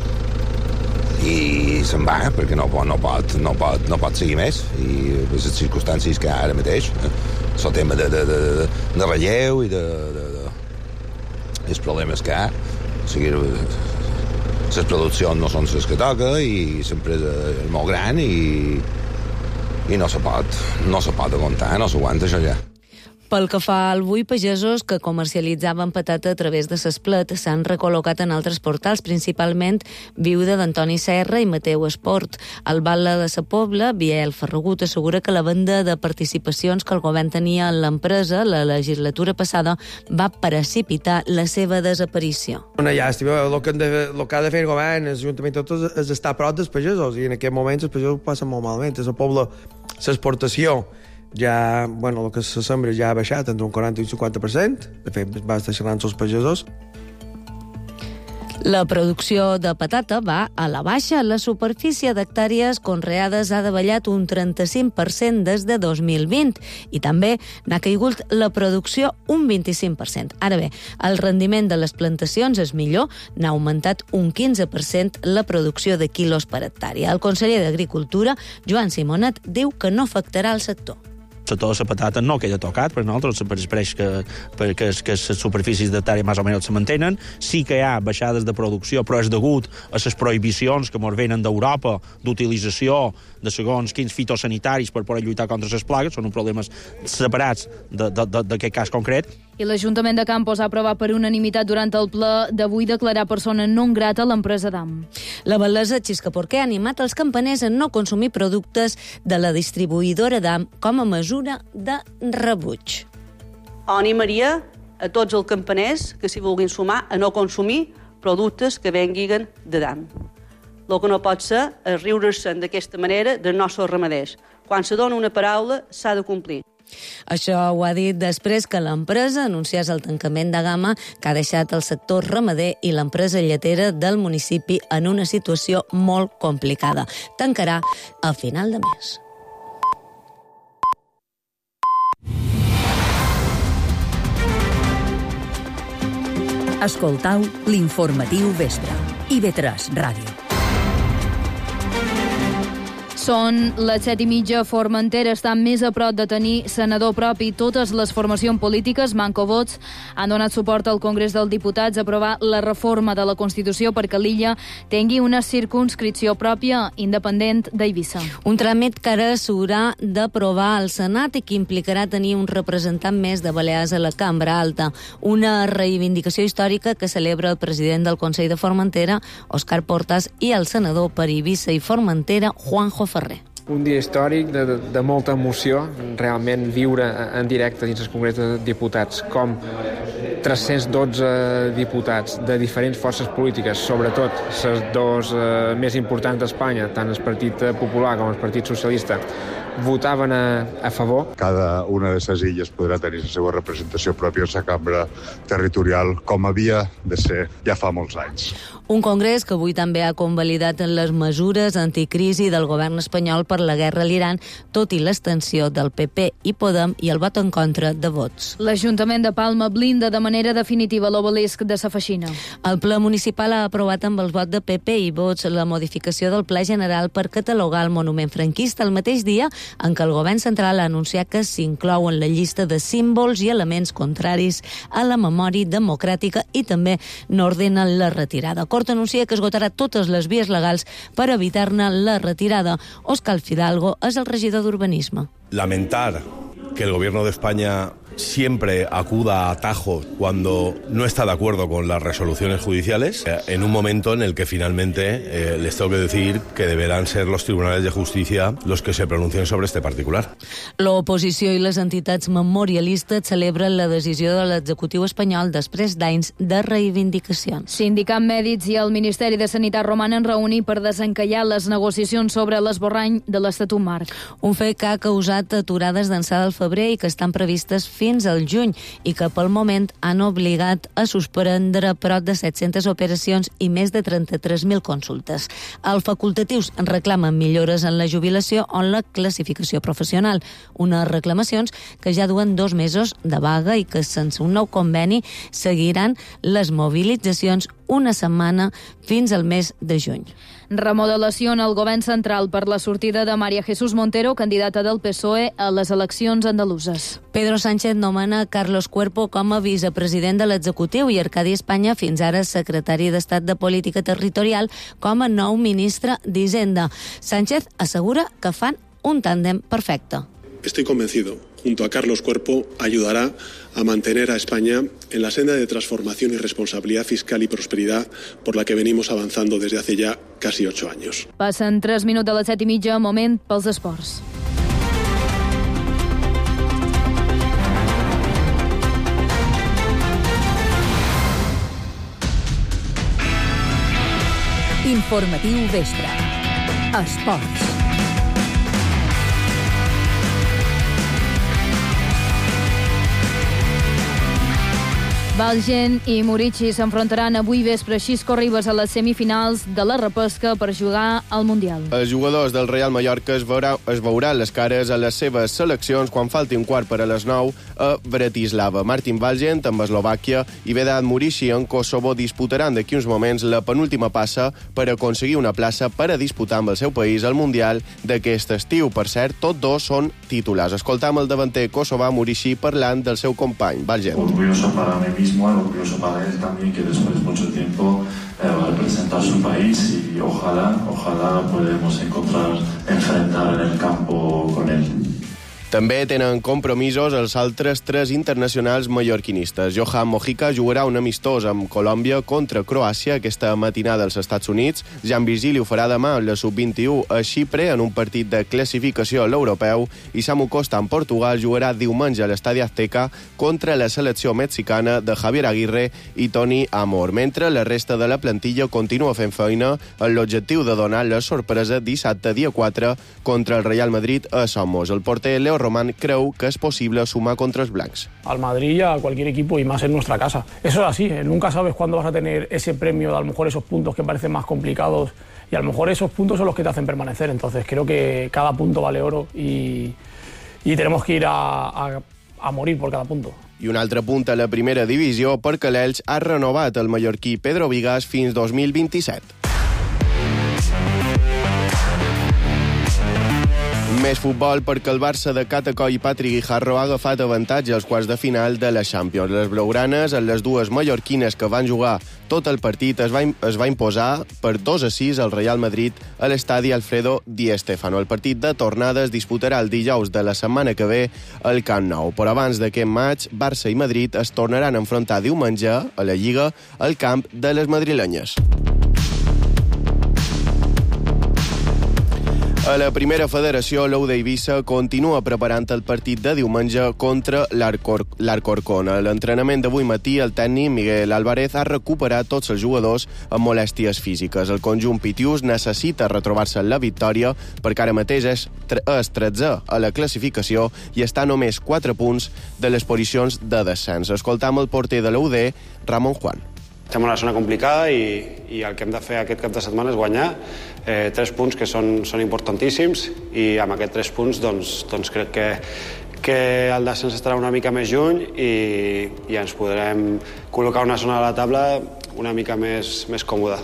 [SPEAKER 8] i se'n va perquè no pot, no pot, no pot, no pot seguir més i les circumstàncies que ara mateix eh, el tema de, de, de, de relleu i de, de, de els problemes que hi ha, o sigui, les produccions no són les que toca i l'empresa és molt gran i, i no se pot, no se pot aguantar, no s'aguanta això ja.
[SPEAKER 5] Pel que fa al bull, pagesos que comercialitzaven patata a través de S'Esplet s'han recol·locat en altres portals, principalment Viuda d'Antoni Serra i Mateu Esport. El Batlle de Sa Pobla, Biel Ferragut, assegura que la venda de participacions que el govern tenia en l'empresa la legislatura passada va precipitar la seva desaparició.
[SPEAKER 9] Una llàstima. El que, de, el que ha de fer el govern, l'Ajuntament, tot és, és estar a prop dels pagesos, i en aquest moment els pagesos ho passen molt malament. A Sa Pobla, l'exportació ja, bueno, el que se sembra ja ha baixat entre un quaranta i un cinquanta per cent. De fet, va estar xerrant els pagesos.
[SPEAKER 5] La producció de patata va a la baixa. La superfície d'hectàrees conreades ha davallat un trenta-cinc per cent des de dos mil vint i també n'ha caigut la producció un vint-i-cinc per cent. Ara bé, el rendiment de les plantacions és millor, n'ha augmentat un quinze per cent la producció de quilos per hectàrea. El conseller d'Agricultura, Joan Simonet, diu que no afectarà el sector.
[SPEAKER 12] sector de la patata no queda tocat per nosaltres, pareix que, que, que les superfícies d'hectàrea més o menys se mantenen. Sí que hi ha baixades de producció, però és degut a les prohibicions que ens venen d'Europa d'utilització de segons quins fitosanitaris per poder lluitar contra les plagues. Són uns problemes separats d'aquest cas concret.
[SPEAKER 1] I l'Ajuntament de Campos ha aprovat per unanimitat durant el ple d'avui declarar persona non grata l'empresa D A M.
[SPEAKER 5] La Batlesa Xiscaporquer ha animat els campaners a no consumir productes de la distribuïdora D A M com a mesura de rebuig.
[SPEAKER 11] Animaria a tots els campaners que s'hi vulguin sumar a no consumir productes que venguin de D A M. El que no pot ser és riure-se'n d'aquesta manera dels nostres ramaders. Quan se dona una paraula, s'ha de complir.
[SPEAKER 5] Això ho ha dit després que l'empresa anunciés el tancament de gamma que ha deixat el sector ramader i l'empresa lletera del municipi en una situació molt complicada. Tancarà a final de mes.
[SPEAKER 2] Escoltau l'informatiu vespre. I ve tres Ràdio.
[SPEAKER 1] Són les set i mitja. Formentera està més a prop de tenir senador propi. Totes les formacions polítiques, manco vots, han donat suport al Congrés dels Diputats a aprovar la reforma de la Constitució perquè l'illa tingui una circunscripció pròpia independent d'Eivissa.
[SPEAKER 5] Un tràmit que ara s'haurà d'aprovar al Senat i que implicarà tenir un representant més de Balears a la Cambra Alta. Una reivindicació històrica que celebra el president del Consell de Formentera, Òscar Portas, i el senador per Eivissa i Formentera, Juanjo Ferrer.
[SPEAKER 3] Un dia històric de, de, de molta emoció, realment viure en directe dins el Congrés de Diputats com tres-cents dotze diputats de diferents forces polítiques, sobretot les dos eh, més importants d'Espanya, tant el Partit Popular com el Partit Socialista, votaven a, a favor.
[SPEAKER 4] Cada una de les illes podrà tenir la seva representació pròpia en la cambra territorial, com havia de ser ja fa molts anys.
[SPEAKER 5] Un congrés que avui també ha convalidat les mesures anticrisi del govern espanyol per la guerra a l'Iran, tot i l'extensió del P P i Podem i el vot en contra de vots.
[SPEAKER 1] L'Ajuntament de Palma blinda de manera definitiva l'obelisc de sa Feixina.
[SPEAKER 5] El ple municipal ha aprovat amb el vot de P P i vots la modificació del Pla General per catalogar el monument franquista el mateix dia en què el govern central ha anunciat que s'inclou en la llista de símbols i elements contraris a la memòria democràtica i també n'ordena la retirada. Cort anuncia que esgotarà totes les vies legals per evitar-ne la retirada. Òscar Fidalgo és el regidor d'Urbanisme.
[SPEAKER 6] Lamentar que el gobierno de España siempre acuda a atajos cuando no está de acuerdo con las resoluciones judiciales, en un momento en el que finalmente eh, les tengo que decir que deberán ser los tribunales de justicia los que se pronuncien sobre este particular.
[SPEAKER 5] L'oposició i les entitats memorialistes celebren la decisió de l'executiu espanyol després d'anys de reivindicacions.
[SPEAKER 1] Sindicat Mèdics i el Ministeri de Sanitat romanen reunir per desencallar les negociacions sobre l'esborrany de l'Estatut Marc.
[SPEAKER 5] Un fet que ha causat aturades d'ençà del febrer i que estan previstes fins fins al juny i que pel moment han obligat a suspendre prop de set-centes operacions i més de trenta-tres mil consultes. Els facultatius reclamen millores en la jubilació o en la classificació professional, unes reclamacions que ja duen dos mesos de vaga i que sense un nou conveni seguiran les mobilitzacions una setmana fins al mes de juny.
[SPEAKER 1] Remodelació en el govern central per la sortida de María Jesús Montero, candidata del P S O E a les eleccions andaluses.
[SPEAKER 5] Pedro Sánchez nomena Carlos Cuerpo com a vicepresident de l'executiu i Arcadi Espanya, fins ara secretari d'Estat de Política Territorial, com a nou ministre d'Hisenda. Sánchez assegura que fan un tándem perfecte.
[SPEAKER 7] Estoy convencido, junto a Carlos Cuerpo, ayudará a mantener a España en la senda de transformación y responsabilidad fiscal y prosperidad por la que venimos avanzando desde hace ya casi ocho años.
[SPEAKER 1] Passen tres minuts de les set i mitja, moment pels esports.
[SPEAKER 2] Informatiu vespre. Esports.
[SPEAKER 1] Valgen i Murici s'enfrontaran avui vespre a Xisco Ribes a les semifinals de la repesca per jugar al Mundial.
[SPEAKER 13] Els jugadors del Real Mallorca es, veurà, es veuran les cares a les seves seleccions quan falti un quart per a les nou a Bratislava. Martin Valgen amb Eslovàquia i Vedat Murici en Kosovo disputaran d'aquí uns moments la penúltima passa per aconseguir una plaça per a disputar amb el seu país el Mundial d'aquest estiu. Per cert, tots dos són titulars. Escoltam el davanter kosovà Murici parlant del seu company, Valgen.
[SPEAKER 14] Orgulloso para mí mismo, orgulloso para él también, que después de mucho tiempo eh, va a representar su país y ojalá, ojalá podamos encontrar, enfrentar en el campo con él.
[SPEAKER 13] També tenen compromisos els altres tres internacionals mallorquinistes. Johan Mojica jugarà un amistós amb Colòmbia contra Croàcia aquesta matinada als Estats Units. Jan Virgili ho farà demà amb la sub vint-i-u a Xipre en un partit de classificació a l'europeu i Samu Costa en Portugal jugarà diumenge a l'Estadi Azteca contra la selecció mexicana de Javier Aguirre i Toni Amor, mentre la resta de la plantilla continua fent feina en l'objectiu de donar la sorpresa dissabte dia quatre contra el Real Madrid a Somos. El porter Leo Román creu que es posible sumar contra los blancos.
[SPEAKER 15] Al Madrid y a cualquier equipo y más en nuestra casa. Eso es así, nunca sabes cuándo vas a tener ese premio de a lo mejor esos puntos que parecen más complicados y a lo mejor esos puntos son los que te hacen permanecer. Entonces creo que cada punto vale oro y, y tenemos que ir a, a, a morir por cada punto.
[SPEAKER 13] I un altre punt a la primera divisió perquè l'Elx ha renovat el mallorquí Pedro Vigas fins dos mil vint-i-set. Més futbol perquè el Barça de Catacoll i Patrick Guijarro ha agafat avantatge als quarts de final de la Champions. Les blaugranes, en les dues mallorquines que van jugar tot el partit, es va, es va imposar per dos a sis al Real Madrid a l'estadi Alfredo Di Stéfano. El partit de tornada es disputarà el dijous de la setmana que ve al Camp Nou. Però abans d'aquest maig, Barça i Madrid es tornaran a enfrontar diumenge a la Lliga al camp de les madrilenyes. A la primera federació, l'U de Eivissa continua preparant el partit de diumenge contra l'Alcorcón. A l'entrenament d'avui matí, el tècnic Miguel Álvarez ha recuperat tots els jugadors amb molèsties físiques. El conjunt pitiús necessita retrobar-se en la victòria perquè ara mateix és, és tretzè a la classificació i està a només quatre punts de les posicions de descens. Escoltam el porter de l'U D, Ramon Juan.
[SPEAKER 16] Estem en una zona complicada i, i el que hem de fer aquest cap de setmana és guanyar eh, tres punts que són, són importantíssims i amb aquests tres punts doncs, doncs crec que, que el descens estarà una mica més lluny i, i ens podrem col·locar una zona de la taula una mica més, més còmoda.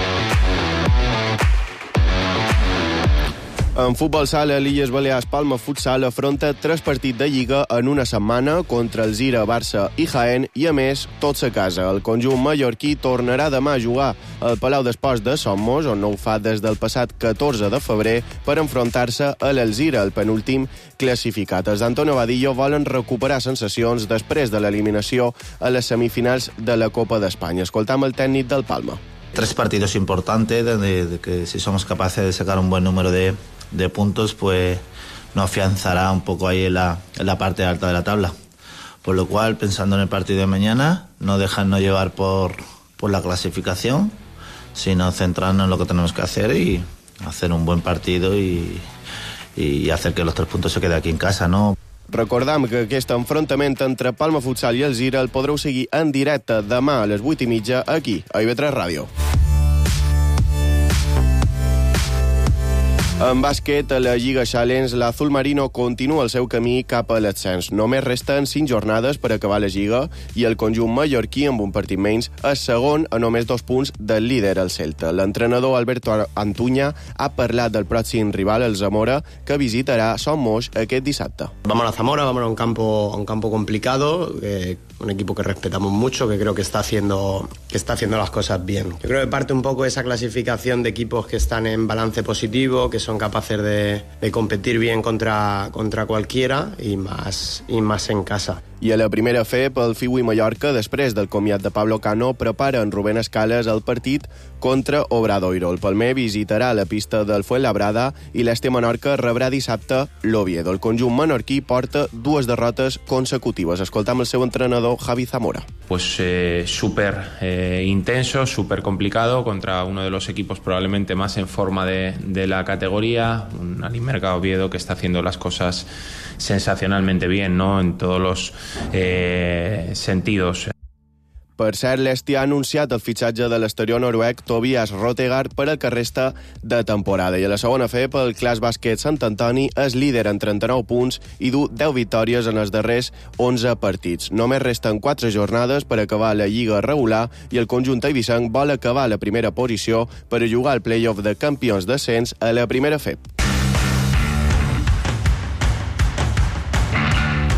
[SPEAKER 13] En futbol sala, l'Illes Balears Palma Futsal afronta tres partits de Lliga en una setmana contra el Zira, Barça i Jaén i, a més, tots a casa. El conjunt mallorquí tornarà demà a jugar al Palau d'Esports de Somos, on no ho fa des del passat catorze de febrer, per enfrontar-se a l'Elzira, el penúltim classificat. Els d'Antonio Vadillo volen recuperar sensacions després de l'eliminació a les semifinals de la Copa d'Espanya. Escoltam el tècnic del Palma.
[SPEAKER 17] Tres partidos importantes, de, de que si somos capaces de sacar un buen número de de puntos, pues nos afianzará un poco ahí en la, en la parte alta de la tabla. Por lo cual, pensando en el partido de mañana, no dejarnos llevar por, por la clasificación, sino centrarnos en lo que tenemos que hacer y hacer un buen partido y, y hacer que los tres puntos se queden aquí en casa, ¿no?
[SPEAKER 13] Recordam que aquest enfrontament entre Palma Futsal i el Zira el podreu seguir en directe demà a les vuit i mitja aquí, a I V tres Ràdio. En bàsquet, a la Lliga Challenge, l'Azul Marino continua el seu camí cap a l'ascens. Només resten cinc jornades per acabar la Lliga i el conjunt mallorquí, amb un partit menys, és segon a només dos punts del líder, el Celta. L'entrenador Alberto Antuña ha parlat del pròxim rival, el Zamora, que visitarà Somos aquest dissabte.
[SPEAKER 24] Vamos a Zamora, vamos a un campo, a un campo complicado, eh, un equipo que respetamos mucho, que creo que está haciendo, que está haciendo las cosas bien. Yo creo que parte un poco de esa clasificación de equipos que están en balance positivo, que son capaces de, de competir bien contra, contra cualquiera y más, y más en casa.
[SPEAKER 13] I a la primera F E P, el Fiui Mallorca, després del comiat de Pablo Cano, prepara en Rubén Escales el partit contra Obradoiro. El Palmer visitarà la pista del Fuenlabrada i l'Este Menorca rebrà dissabte l'Oviedo. El conjunt menorquí porta dues derrotes consecutives. Escoltam el seu entrenador, Javi Zamora.
[SPEAKER 25] Pues eh, súper eh, intenso, súper complicado contra uno de los equipos probablemente más en forma de, de la categoría, un Alimerca Oviedo que está haciendo las cosas sensacionalmente bien, ¿no? En todos los eh, sentidos.
[SPEAKER 13] Per cert, l'Esti ha anunciat el fitxatge de l'exterior noruec Tobias Rottegard per al que resta de temporada. I a la segona F E P, el Clas Bàsquet Sant Antoni és líder en trenta-nou punts i du deu victòries en els darrers onze partits. Només resten quatre jornades per acabar la Lliga regular i el conjunt eivissenc vol acabar la primera posició per a jugar al play-off de campions d'ascens a la primera F E P.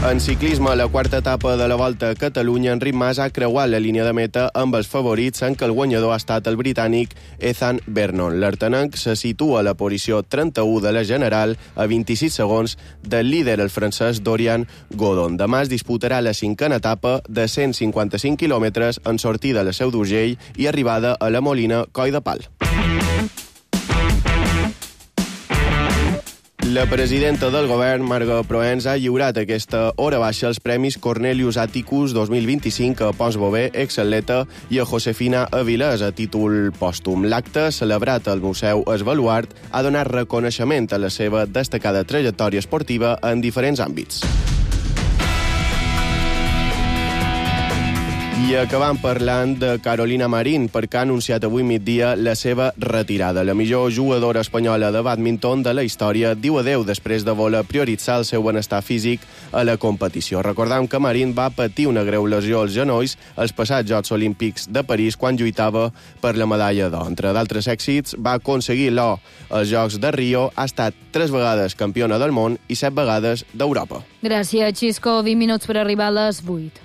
[SPEAKER 13] En ciclisme, la quarta etapa de la Volta a Catalunya, Enric Mas ha creuat la línia de meta amb els favorits, en què el guanyador ha estat el britànic Ethan Vernon. L'artenenc se situa a la posició trenta-u de la general, a vint-i-sis segons del líder, el francès Dorian Godon. Demà es disputarà la cinquena etapa de cent cinquanta-cinc quilòmetres en sortida a la Seu d'Urgell i arribada a la Molina Coll de Pal. La presidenta del govern, Marga Proens, ha lliurat aquesta hora baixa els premis Cornelius Atticus dos mil vint-i-cinc a Pons Bové, exatleta, i a Josefina Avilés a títol pòstum. L'acte, celebrat al Museu Es Baluart, ha donat reconeixement a la seva destacada trajectòria esportiva en diferents àmbits. I acabam parlant de Carolina Marín, perquè ha anunciat avui migdia la seva retirada. La millor jugadora espanyola de bàdminton de la història diu adeu després de voler prioritzar el seu benestar físic a la competició. Recordem que Marín va patir una greu lesió als genolls als passats Jocs Olímpics de París quan lluitava per la medalla d'or. Entre d'altres èxits, va aconseguir l'or als Jocs de Rio, ha estat tres vegades campiona del món i set vegades d'Europa.
[SPEAKER 1] Gràcies, Xisco. vint minuts per arribar a les vuit.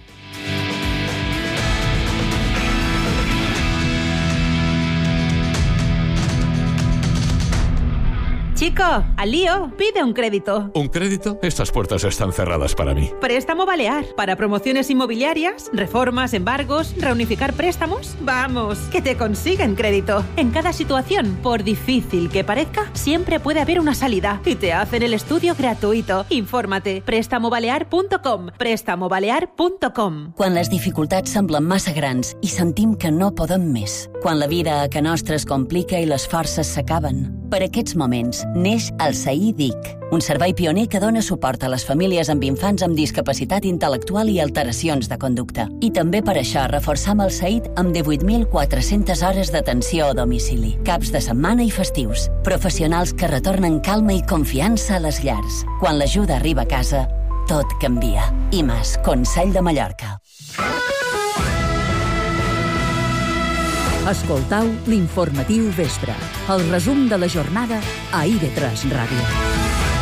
[SPEAKER 10] Chico, al lío, pide un crédito.
[SPEAKER 18] ¿Un crédito? Estas puertas están cerradas para mí.
[SPEAKER 10] Préstamo Balear. Para promociones inmobiliarias, reformas, embargos, reunificar préstamos. Vamos, que te consiguen crédito. En cada situación, por difícil que parezca, siempre puede haber una salida. Y te hacen el estudio gratuito. Infórmate. préstamo balear punto com. préstamo balear punto com.
[SPEAKER 22] Quan les dificultats semblen massa grans i sentim que no podem més. Quan la vida a ca nostra es complica i les forces s'acaben. Per aquests moments, neix el S A I D I C, un servei pioner que dona suport a les famílies amb infants amb discapacitat intel·lectual i alteracions de conducta. I també per això reforçam el S A I D amb divuit mil quatre-centes hores d'atenció a domicili, caps de setmana i festius, professionals que retornen calma i confiança a les llars. Quan l'ajuda arriba a casa, tot canvia. I més, Consell de Mallorca.
[SPEAKER 2] Escoltau l'informatiu vespre, el resum de la jornada a I V tres Ràdio.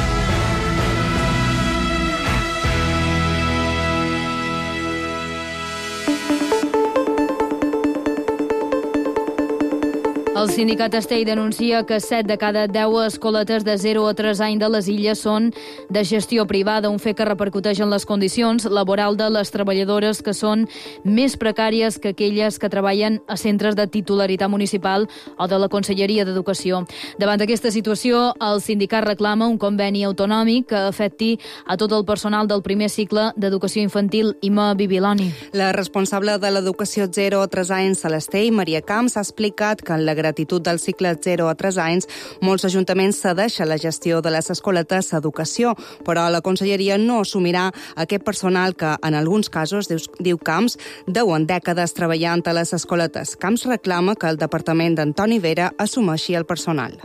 [SPEAKER 1] El sindicat Estell denuncia que set de cada deu escoletes de zero a tres anys de les illes són de gestió privada, un fet que repercuteix en les condicions laborals de les treballadores, que són més precàries que aquelles que treballen a centres de titularitat municipal o de la Conselleria d'Educació. Davant d'aquesta situació, el sindicat reclama un conveni autonòmic que afecti a tot el personal del primer cicle d'educació infantil. Ima Bibiloni.
[SPEAKER 19] La responsable de l'educació zero a tres anys a l'Estell, Maria Camps, ha explicat que en la gratitud del cicle zero a tres anys, molts ajuntaments cedeixen la gestió de les escoletes a educació, però la Conselleria no assumirà aquest personal que, en alguns casos, diu Camps, deuen dècades treballant a les escoletes. Camps reclama que el departament d'Antoni Vera assumeixi el personal.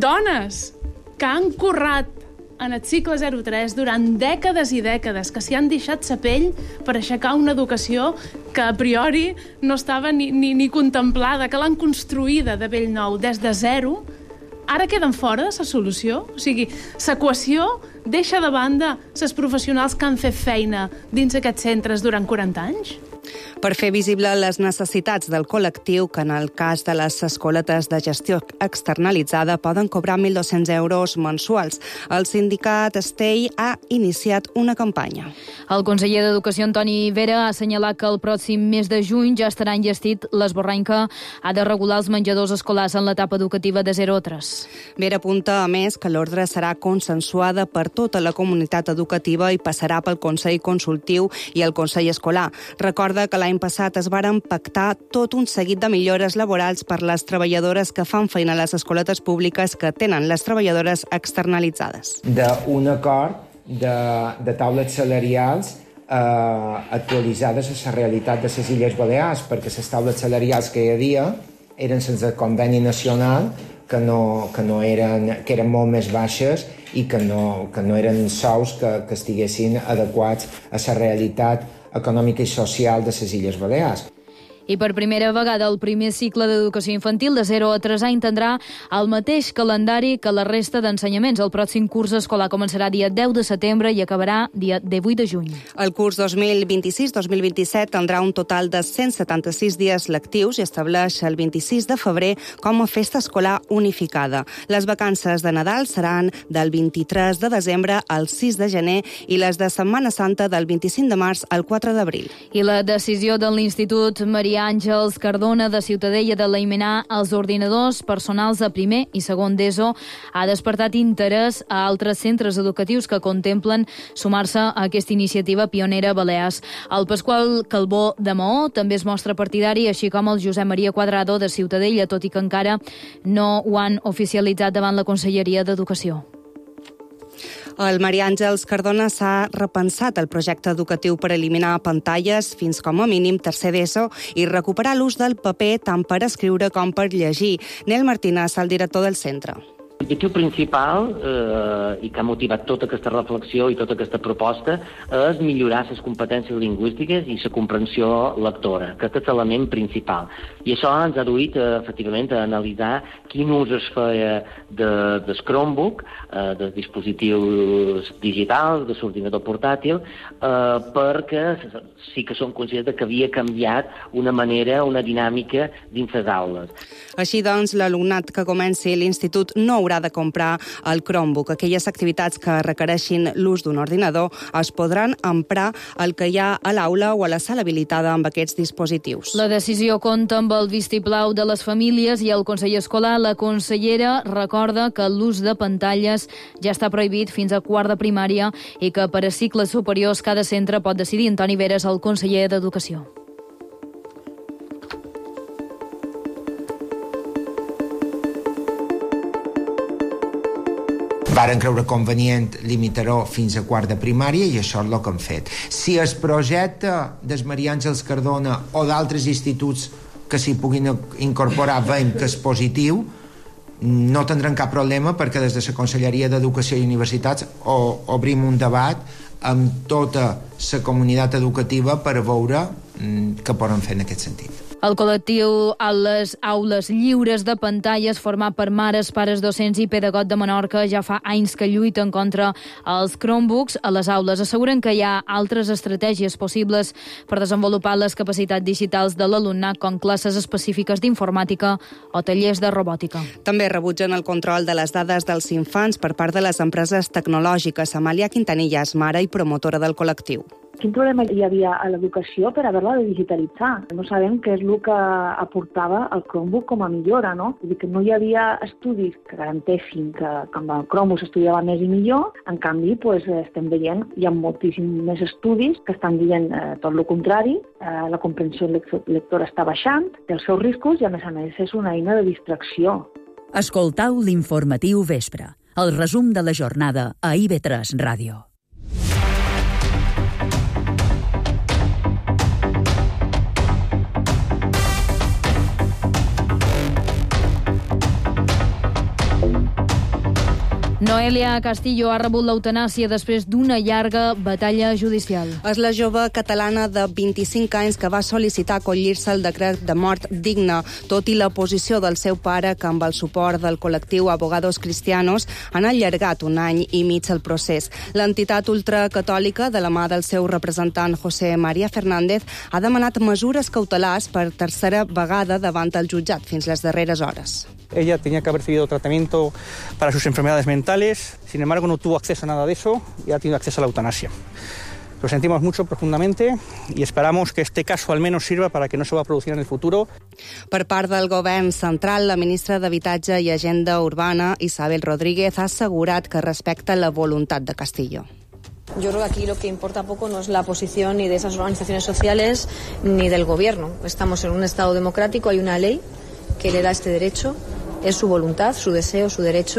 [SPEAKER 20] Dones que han currat en el cicle zero tres durant dècades i dècades, que s'hi han deixat sa pell per aixecar una educació que a priori no estava ni, ni, ni contemplada, que l'han construïda de bell nou, des de zero, ara queden fora de la solució. O sigui, l'equació deixa de banda les professionals que han fet feina dins aquests centres durant quaranta anys?
[SPEAKER 19] Per fer visible les necessitats del col·lectiu, que en el cas de les escoletes de gestió externalitzada poden cobrar mil dos-cents euros mensuals, el sindicat Estell ha iniciat una campanya.
[SPEAKER 1] El conseller d'Educació, Antoni Vera, ha assenyalat que el pròxim mes de juny ja estarà enllestit l'esborrany que ha de regular els menjadors escolars en l'etapa educativa de zero a tres.
[SPEAKER 19] Vera apunta, a més, que l'ordre serà consensuada per tota la comunitat educativa i passarà pel Consell Consultiu i el Consell Escolar. Recorda que l'any passat es varen pactar tot un seguit de millores laborals per les treballadores que fan feina a les escoletes públiques que tenen les treballadores externalitzades.
[SPEAKER 21] D'un acord de, de taules salarials eh, actualitzades a la realitat de les Illes Balears, perquè les taules salarials que hi havia eren sense conveni nacional, que no, que no eren, que eren molt més baixes i que no, que no eren sous que, que estiguessin adequats a la realitat econòmica i social de les Illes Balears.
[SPEAKER 1] I per primera vegada el primer cicle d'educació infantil de zero a tres anys tindrà el mateix calendari que la resta d'ensenyaments. El pròxim curs escolar començarà dia deu de setembre i acabarà dia divuit de juny.
[SPEAKER 19] El curs dos mil vint-i-sis dos mil vint-i-set tindrà un total de cent setanta-sis dies lectius i estableix el vint-i-sis de febrer com a festa escolar unificada. Les vacances de Nadal seran del vint-i-tres de desembre al sis de gener i les de Setmana Santa del vint-i-cinc de març al quatre d'abril.
[SPEAKER 1] I la decisió de l'Institut Maria Àngels Cardona de Ciutadella d'eliminar els ordinadors personals de primer i segon d'ESO ha despertat interès a altres centres educatius que contemplen sumar-se a aquesta iniciativa pionera a Balears. El Pasqual Calbó de Maó també es mostra partidari, així com el Josep Maria Quadrado de Ciutadella, tot i que encara no ho han oficialitzat davant la Conselleria d'Educació.
[SPEAKER 19] El Maria Àngels Cardona s'ha repensat el projecte educatiu per eliminar pantalles fins com a mínim tercer d'ESO i recuperar l'ús del paper tant per escriure com per llegir. Nel Martínez, el director del centre.
[SPEAKER 8] L'objectiu principal, eh, i que ha motivat tota aquesta reflexió i tota aquesta proposta, és millorar les competències lingüístiques i la comprensió lectora, que aquest és l'element principal. I això ens ha duit, eh, efectivament, a analitzar quin ús es feia de, del Chromebook, eh, dels dispositius digitals, de l'ordinador portàtil, eh, perquè sí que som conscients que havia canviat una manera, una dinàmica dins les aules.
[SPEAKER 19] Així doncs, l'alumnat que comenci l'institut no haurà de comprar el Chromebook. Aquelles activitats que requereixin l'ús d'un ordinador es podran emprar el que hi ha a l'aula o a la sala habilitada amb aquests dispositius.
[SPEAKER 1] La decisió compta amb el vistiplau de les famílies i el Consell Escolar. La consellera recorda que l'ús de pantalles ja està prohibit fins a quart de primària i que per a cicles superiors cada centre pot decidir. Antoni Veres, el conseller d'Educació.
[SPEAKER 21] Varen creure convenient limitar-ho fins a quart de primària i això és el que hem fet. Si el projecte del Maria Àngels Cardona o d'altres instituts que s'hi puguin incorporar veiem que és positiu, no tindrem cap problema perquè des de la Conselleria d'Educació i Universitats o, obrim un debat amb tota la comunitat educativa per veure què podem fer en aquest sentit.
[SPEAKER 1] El col·lectiu a les aules lliures de pantalles, format per mares, pares docents i pedagogs de Menorca, ja fa anys que lluiten contra els Chromebooks a les aules. Asseguren que hi ha altres estratègies possibles per desenvolupar les capacitats digitals de l'alumnat, com classes específiques d'informàtica o tallers de robòtica.
[SPEAKER 19] També rebutgen el control de les dades dels infants per part de les empreses tecnològiques. Amàlia Quintanilla és mare i promotora del col·lectiu.
[SPEAKER 9] Quin problema hi havia a l'educació per haver-la de digitalitzar? No sabem què és el que aportava el Chromebook com a millora, no? Vull dir que no hi havia estudis que garantessin que, que amb el Chromebook s'estudiava més i millor. En canvi, pues, estem veient, hi ha moltíssims més estudis que estan dient eh, tot el contrari. Eh, la comprensió lectora està baixant, té els seus riscos i, a més a més, és una eina de distracció.
[SPEAKER 2] Escoltau l'informatiu Vespre, el resum de la jornada a I V tres Ràdio.
[SPEAKER 1] Noelia Castillo ha rebut l'eutanàsia després d'una llarga batalla judicial.
[SPEAKER 19] És la jove catalana de vint-i-cinc anys que va sol·licitar acollir-se al decret de mort digna, tot i la posició del seu pare, que amb el suport del col·lectiu Abogados Cristianos han allargat un any i mig el procés. L'entitat ultracatòlica, de la mà del seu representant José María Fernández, ha demanat mesures cautelars per tercera vegada davant el jutjat fins les darreres hores.
[SPEAKER 11] Ella tenía que haber recibido tratamiento para sus enfermedades mentales, sin embargo no tuvo acceso a nada de eso y ha tenido acceso a la eutanasia. Lo sentimos mucho profundamente y esperamos que este caso al menos sirva para que no se va a producir en el futuro.
[SPEAKER 19] Per part del govern central, la ministra d'Habitatge i Agenda Urbana, Isabel Rodríguez, ha assegurat que respecta la voluntat de Castillo.
[SPEAKER 12] Yo creo que aquí lo que importa poco no es la posición ni de esas organizaciones sociales ni del gobierno. Estamos en un Estado democrático, hay una ley que le da este derecho, es su voluntad, su deseo, su derecho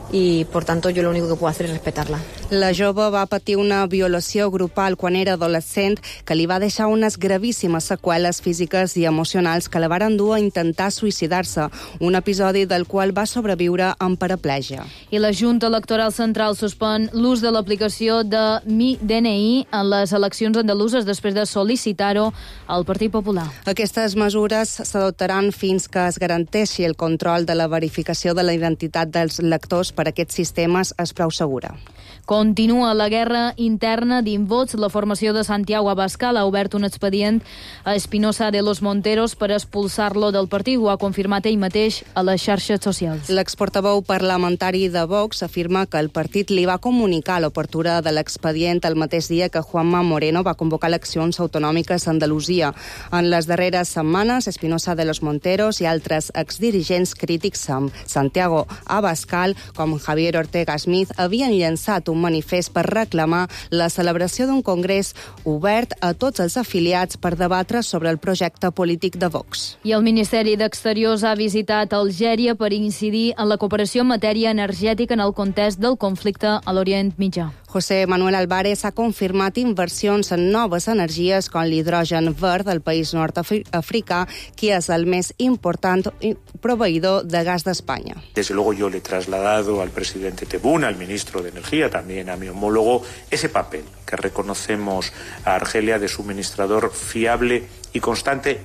[SPEAKER 12] y por tanto yo lo único que puedo hacer es respetarla.
[SPEAKER 19] La jove va patir una violació grupal quan era adolescent que li va deixar unes gravíssimes seqüeles físiques i emocionals que la varen dur a intentar suïcidar-se, un episodi del qual va sobreviure amb paraplegia.
[SPEAKER 1] I la Junta Electoral Central suspèn l'ús de l'aplicació de Mi D N I en les eleccions andaluses després de sol·licitar-ho al Partit Popular.
[SPEAKER 19] Aquestes mesures s'adoptaran fins que es garanteixi el control de la verificació de la identitat dels lectors per a aquests sistemes és prou segura.
[SPEAKER 1] Continua la guerra interna d'invots. La formació de Santiago Abascal ha obert un expedient a Espinosa de los Monteros per expulsar-lo del partit. Ho ha confirmat ell mateix a les xarxes socials.
[SPEAKER 19] L'exportaveu parlamentari de Vox afirma que el partit li va comunicar l'obertura de l'expedient el mateix dia que Juanma Moreno va convocar eleccions autonòmiques a Andalusia. En les darreres setmanes, Espinosa de los Monteros i altres exdirigents crítics amb Santiago Abascal, com Javier Ortega Smith, havien llançat un manifest per reclamar la celebració d'un congrés obert a tots els afiliats per debatre sobre el projecte polític de Vox.
[SPEAKER 1] I el Ministeri d'Exteriors ha visitat Algèria per incidir en la cooperació en matèria energètica en el context del conflicte a l'Orient Mitjà.
[SPEAKER 19] José Manuel Álvarez ha confirmat inversions en noves energies com l'hidrogen verd del país nord-africà, que és el més important proveïdor de gas d'Espanya.
[SPEAKER 3] Desde luego yo le he trasladado al presidente Tebboune, al ministro de Energía, también a mi homólogo, ese papel que reconocemos a Argelia de suministrador fiable y constante.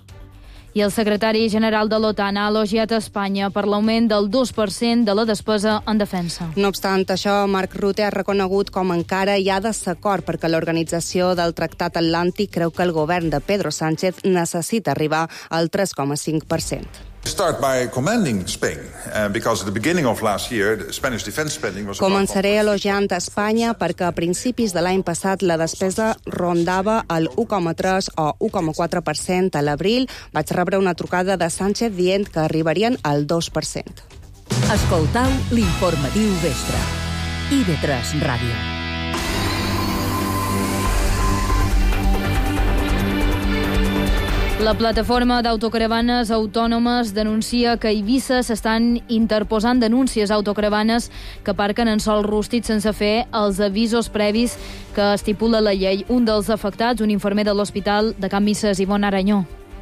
[SPEAKER 1] I el secretari general de l'OTAN ha elogiat a Espanya per l'augment del dos per cent de la despesa en defensa.
[SPEAKER 19] No obstant això, Mark Rutte ha reconegut com encara hi ha desacord perquè l'organització del Tractat Atlàntic creu que el govern de Pedro Sánchez necessita arribar al tres coma cinc per cent.
[SPEAKER 4] Start by commending Spain, uh, because at the beginning of last year, the Spanish defense spending was...
[SPEAKER 19] Començaré elogiant a Espanya perquè a principis de l'any passat la despesa rondava el u coma tres o u coma quatre per cent a l'abril. Vaig rebre una trucada de Sánchez dient que arribarien al dos per cent.
[SPEAKER 2] Escoltau l'informatiu vespre. I V tres Ràdio.
[SPEAKER 1] La plataforma d'autocaravanes autònomes denuncia que a Eivissa s'estan interposant denúncies a autocaravanes que aparquen en sòl rústic sense fer els avisos previs que estipula la llei. Un dels afectats, un infermer de l'Hospital de Can Misses, Ivonne Aranyó.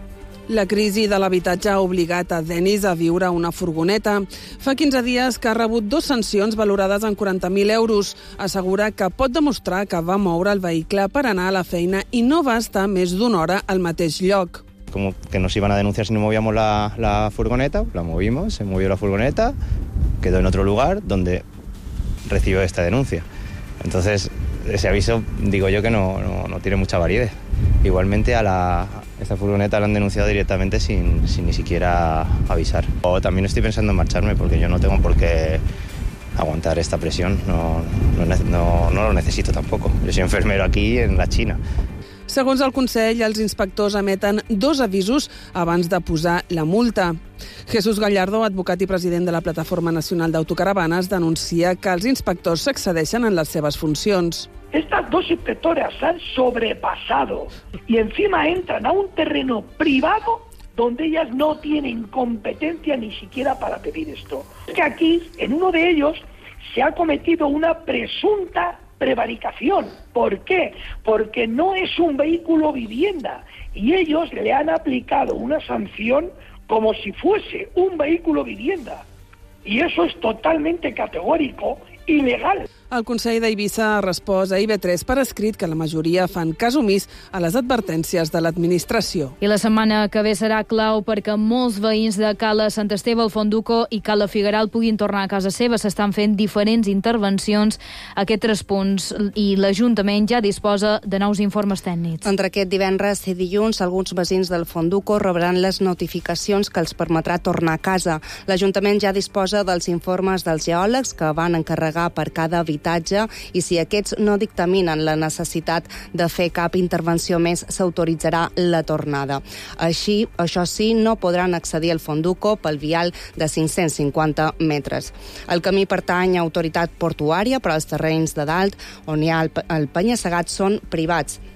[SPEAKER 5] La crisi de l'habitatge ha obligat a Denis a viure una furgoneta. Fa quinze dies que ha rebut dos sancions valorades en quaranta mil euros. Assegura que pot demostrar que va moure el vehicle per anar a la feina i no va estar més d'una hora al mateix lloc.
[SPEAKER 6] Como que nos iban a denunciar si no movíamos la, la furgoneta, la movimos, se movió la furgoneta, quedó en otro lugar donde recibió esta denuncia. Entonces, ese aviso, digo yo que no, no, no tiene mucha validez. Igualmente a la, esta furgoneta la han denunciado directamente sin, sin ni siquiera avisar. O también estoy pensando en marcharme porque yo no tengo por qué aguantar esta presión, no, no, no, no lo necesito tampoco. Yo soy enfermero aquí en la China.
[SPEAKER 5] Segons el Consell, els inspectors emeten dos avisos abans de posar la multa. Jesús Gallardo, advocat i president de la Plataforma Nacional d'Autocaravanes, denuncia que els inspectors s'excedeixen en les seves funcions.
[SPEAKER 23] Estas dos inspectoras se han sobrepasado y encima entran a un terreno privado donde ellas no tienen competencia ni siquiera para pedir esto. Es que aquí, en uno de ellos, se ha cometido una presunta prevaricación. ¿Por qué? Porque no es un vehículo vivienda y ellos le han aplicado una sanción como si fuese un vehículo vivienda. Y eso es totalmente categórico i legal.
[SPEAKER 5] El Consell d'Eivissa ha respost a I V tres per escrit que la majoria fan cas omís a les advertències de l'administració.
[SPEAKER 1] I la setmana que ve serà clau perquè molts veïns de Cala Sant Esteve, el Fonduco i Cala Figueral puguin tornar a casa seva. S'estan fent diferents intervencions a aquests tres punts i l'Ajuntament ja disposa de nous informes tècnics.
[SPEAKER 19] Entre aquest divendres i dilluns, alguns veïns del Fonduco rebran les notificacions que els permetrà tornar a casa. L'Ajuntament ja disposa dels informes dels geòlegs que van encarregar per cada habitatge i si aquests no dictaminen la necessitat de fer cap intervenció més, s'autoritzarà la tornada. Així, això sí, no podran accedir al Fonduco pel vial de cinc-cents cinquanta metres. El camí pertany a autoritat portuària, però els terrenys de dalt, on hi ha el, el penya-segat, són privats.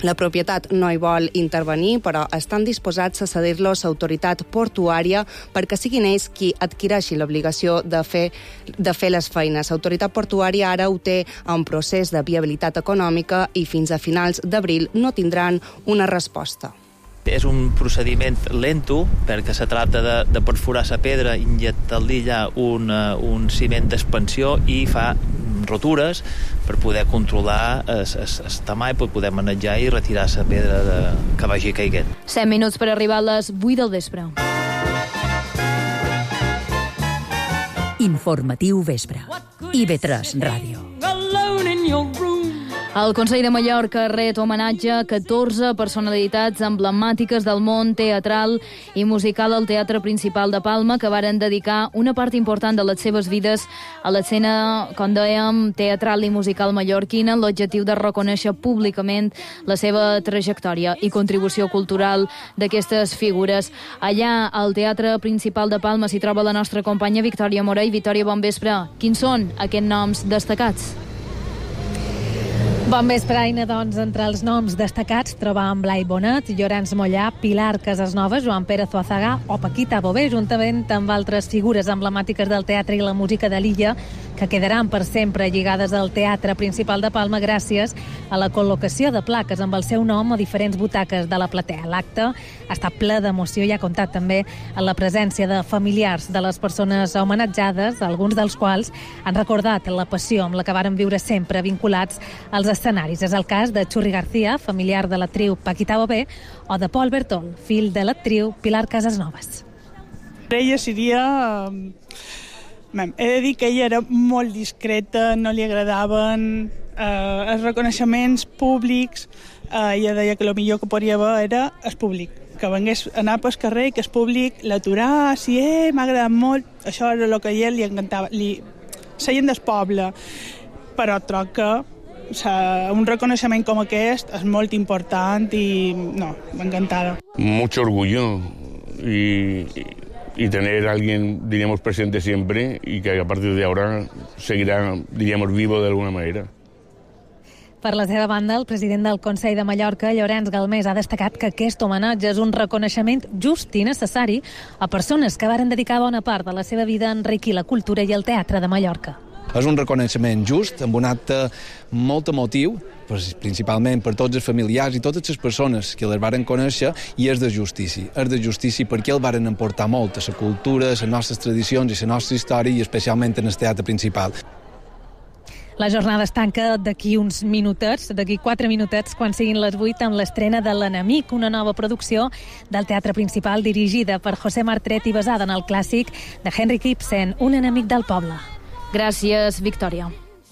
[SPEAKER 19] La propietat no hi vol intervenir, però estan disposats a cedir-lo a l'autoritat portuària perquè siguin ells qui adquireixi l'obligació de fer, de fer les feines. L'autoritat portuària ara ho té en procés de viabilitat econòmica i fins a finals d'abril no tindran una resposta.
[SPEAKER 7] És un procediment lento perquè se tracta de, de perforar la pedra, injectar-li allà un, un ciment d'expansió i fa rotures per poder controlar el, el, el tamany, per poder manejar i retirar la pedra de, que vagi caiguent.
[SPEAKER 1] set minuts per arribar a les vuit del vespre.
[SPEAKER 2] Informatiu vespre. I ve tres Ràdio.
[SPEAKER 1] El Consell de Mallorca ret homenatge a catorze personalitats emblemàtiques del món teatral i musical al Teatre Principal de Palma, que varen dedicar una part important de les seves vides a l'escena, com dèiem, teatral i musical mallorquina, amb l'objectiu de reconèixer públicament la seva trajectòria i contribució cultural d'aquestes figures. Allà, al Teatre Principal de Palma, s'hi troba la nostra companya Victòria Morell. Victòria, bon vespre. Quins són aquests noms destacats?
[SPEAKER 14] Bon vespre, Aina. Doncs entre els noms destacats trobam Blai Bonet, Llorenç Mollà, Pilar Casasnovas, Joan Pere Zuazaga o Paquita Bové, juntament amb altres figures emblemàtiques del teatre i la música de l'illa, que quedaran per sempre lligades al Teatre Principal de Palma gràcies a la col·locació de plaques amb el seu nom a diferents butaques de la platea. L'acte ha estat ple d'emoció i ha comptat també amb la presència de familiars de les persones homenatjades, alguns dels quals han recordat la passió amb la que varen viure sempre vinculats als escenaris. És el cas de Xurri García, familiar de l'actriu Paquita Bové, o de Pol Bertol, fill de l'actriu Pilar Casasnovas.
[SPEAKER 15] Ella seria... He de dir que ella era molt discreta, no li agradaven eh, els reconeixements públics. Eh, ella deia que el millor que podria haver era el públic, que vengués a anar pel carrer i que el públic l'aturà, sí, eh, m'ha agradat molt. Això era el que a ella li encantava. Li... Seien del poble, però troc que o sea, un reconeixement com aquest és molt important i no, m'encantada.
[SPEAKER 16] Mucho orgullo y... y tener a alguien, diríamos, presente siempre y que a partir de ahora seguirá, diríamos, vivo de alguna manera.
[SPEAKER 14] Per la seva banda, el president del Consell de Mallorca, Llorenç Galmés, ha destacat que aquest homenatge és un reconeixement just i necessari a persones que varen dedicar bona part de la seva vida a enriquir la cultura i el teatre de Mallorca.
[SPEAKER 17] És un reconeixement just, amb un acte molt emotiu, principalment per tots els familiars i totes les persones que les varen conèixer, i és de justícia. És de justícia perquè el varen emportar molt a la cultura, a les nostres tradicions i a la nostra història, i especialment en el teatre principal.
[SPEAKER 14] La jornada es tanca d'aquí uns minutets, d'aquí quatre minutets, quan siguin les vuit, amb l'estrena de L'Enemic, una nova producció del Teatre Principal dirigida per José Martret i basada en el clàssic de Henrik Ibsen, Un enemic del poble.
[SPEAKER 1] Gràcies, Victòria.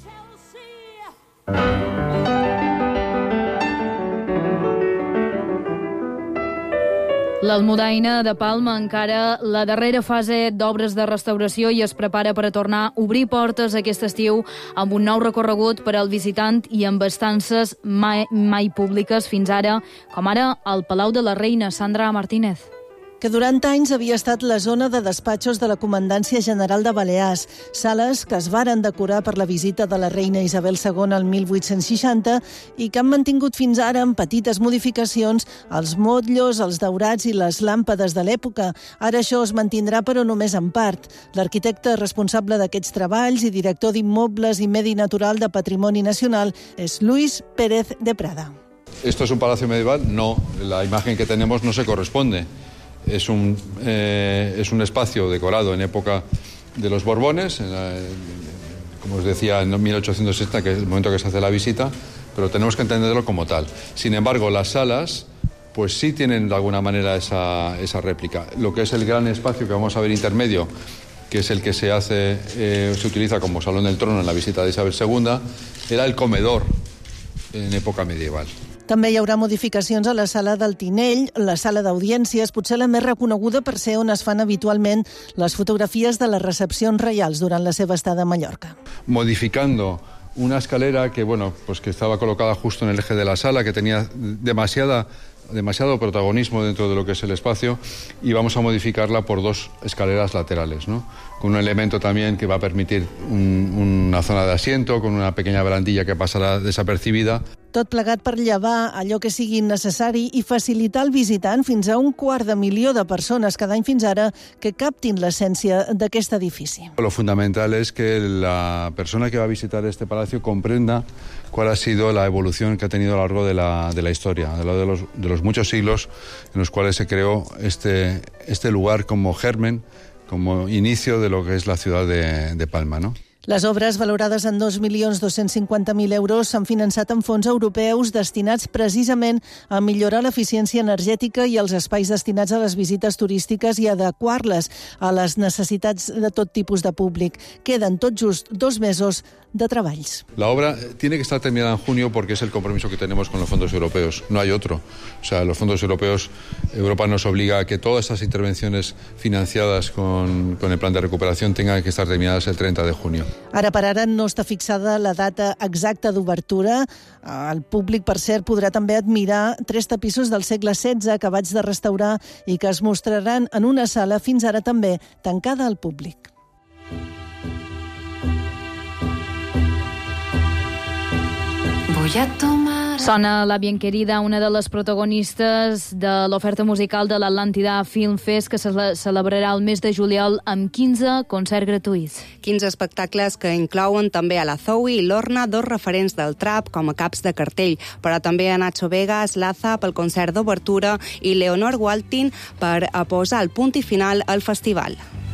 [SPEAKER 1] L'Almudaina de Palma encara la darrera fase d'obres de restauració i es prepara per a tornar a obrir portes aquest estiu amb un nou recorregut per al visitant i amb estances mai, mai públiques fins ara, com ara el Palau de la Reina. Sandra Martínez.
[SPEAKER 26] Que durant anys havia estat la zona de despatxos de la Comandància General de Balears, sales que es varen decorar per la visita de la reina Isabel segona al mil vuit-cents seixanta i que han mantingut fins ara amb petites modificacions els motllos, els daurats i les làmpades de l'època. Ara això es mantindrà, però només en part. L'arquitecte responsable d'aquests treballs i director d'Immobles i Medi Natural de Patrimoni Nacional és Luis Pérez de Prada.
[SPEAKER 27] ¿Esto es un palacio medieval? No, la imagen que tenemos no se corresponde. Es un, eh, es un espacio decorado en época de los Borbones, en la, como os decía, en mil ochocientos sesenta, que es el momento que se hace la visita, pero tenemos que entenderlo como tal. Sin embargo, las salas pues sí tienen de alguna manera esa, esa réplica. Lo que es el gran espacio que vamos a ver intermedio, que es el que se hace, eh, se utiliza como Salón del Trono en la visita de Isabel segunda, era el comedor en època medieval.
[SPEAKER 26] També hi haurà modificacions a la sala del Tinell, la sala d'audiències, potser la més reconeguda per ser on es fan habitualment les fotografies de les recepcions reials durant la seva estada a Mallorca.
[SPEAKER 27] Modificando una escalera que, bueno, pues que estaba colocada justo en el eje de la sala, que tenía demasiada, demasiado protagonismo dentro de lo que es el espacio, y vamos a modificarla por dos escaleras laterales, ¿no? Con un elemento también que va a permitir un, una zona de asiento, con una pequeña barandilla que pasará desapercibida.
[SPEAKER 26] Tot plegat per llevar allò que sigui necessari i facilitar al visitant fins a un quart de milió de persones cada any fins ara que captin l'essència d'aquest edifici.
[SPEAKER 27] Lo fundamental es que la persona que va a visitar este palacio comprenda cuál ha sido la evolución que ha tenido a lo largo de la, de la historia, a lo largo de los, de los muchos siglos en los cuales se creó este, este lugar como germen, como inicio de lo que es la ciudad de, de Palma, ¿no?
[SPEAKER 26] Les obres, valorades en dos milions dos-cents cinquanta mil euros, s'han finançat amb fons europeus destinats precisament a millorar l'eficiència energètica i els espais destinats a les visites turístiques i adequar-les a les necessitats de tot tipus de públic. Queden tot just dos mesos de treballs.
[SPEAKER 27] La obra tiene que estar terminada en junio porque es el compromiso que tenemos con los fondos europeos. No hay otro. O sea, los fondos europeos, Europa nos obliga a que todas estas intervenciones financiadas con, con el plan de recuperación tengan que estar terminadas el treinta de junio.
[SPEAKER 26] Ara per ara no està fixada la data exacta d'obertura. El públic, per cert, podrà també admirar tres tapissos del segle setze acabats de restaurar i que es mostraran en una sala fins ara també tancada al públic.
[SPEAKER 1] Sona La Bien Querida, una de les protagonistes de l'oferta musical de l'Atlàntida Film Fest, que se celebrarà el mes de juliol amb quinze concerts gratuïts.
[SPEAKER 19] quinze espectacles que inclouen també a la Zoe i l'Orna, dos referents del trap com a caps de cartell, però també a Nacho Vega, Slaza pel concert d'obertura i Leonor Waltin per posar el punt i final al festival.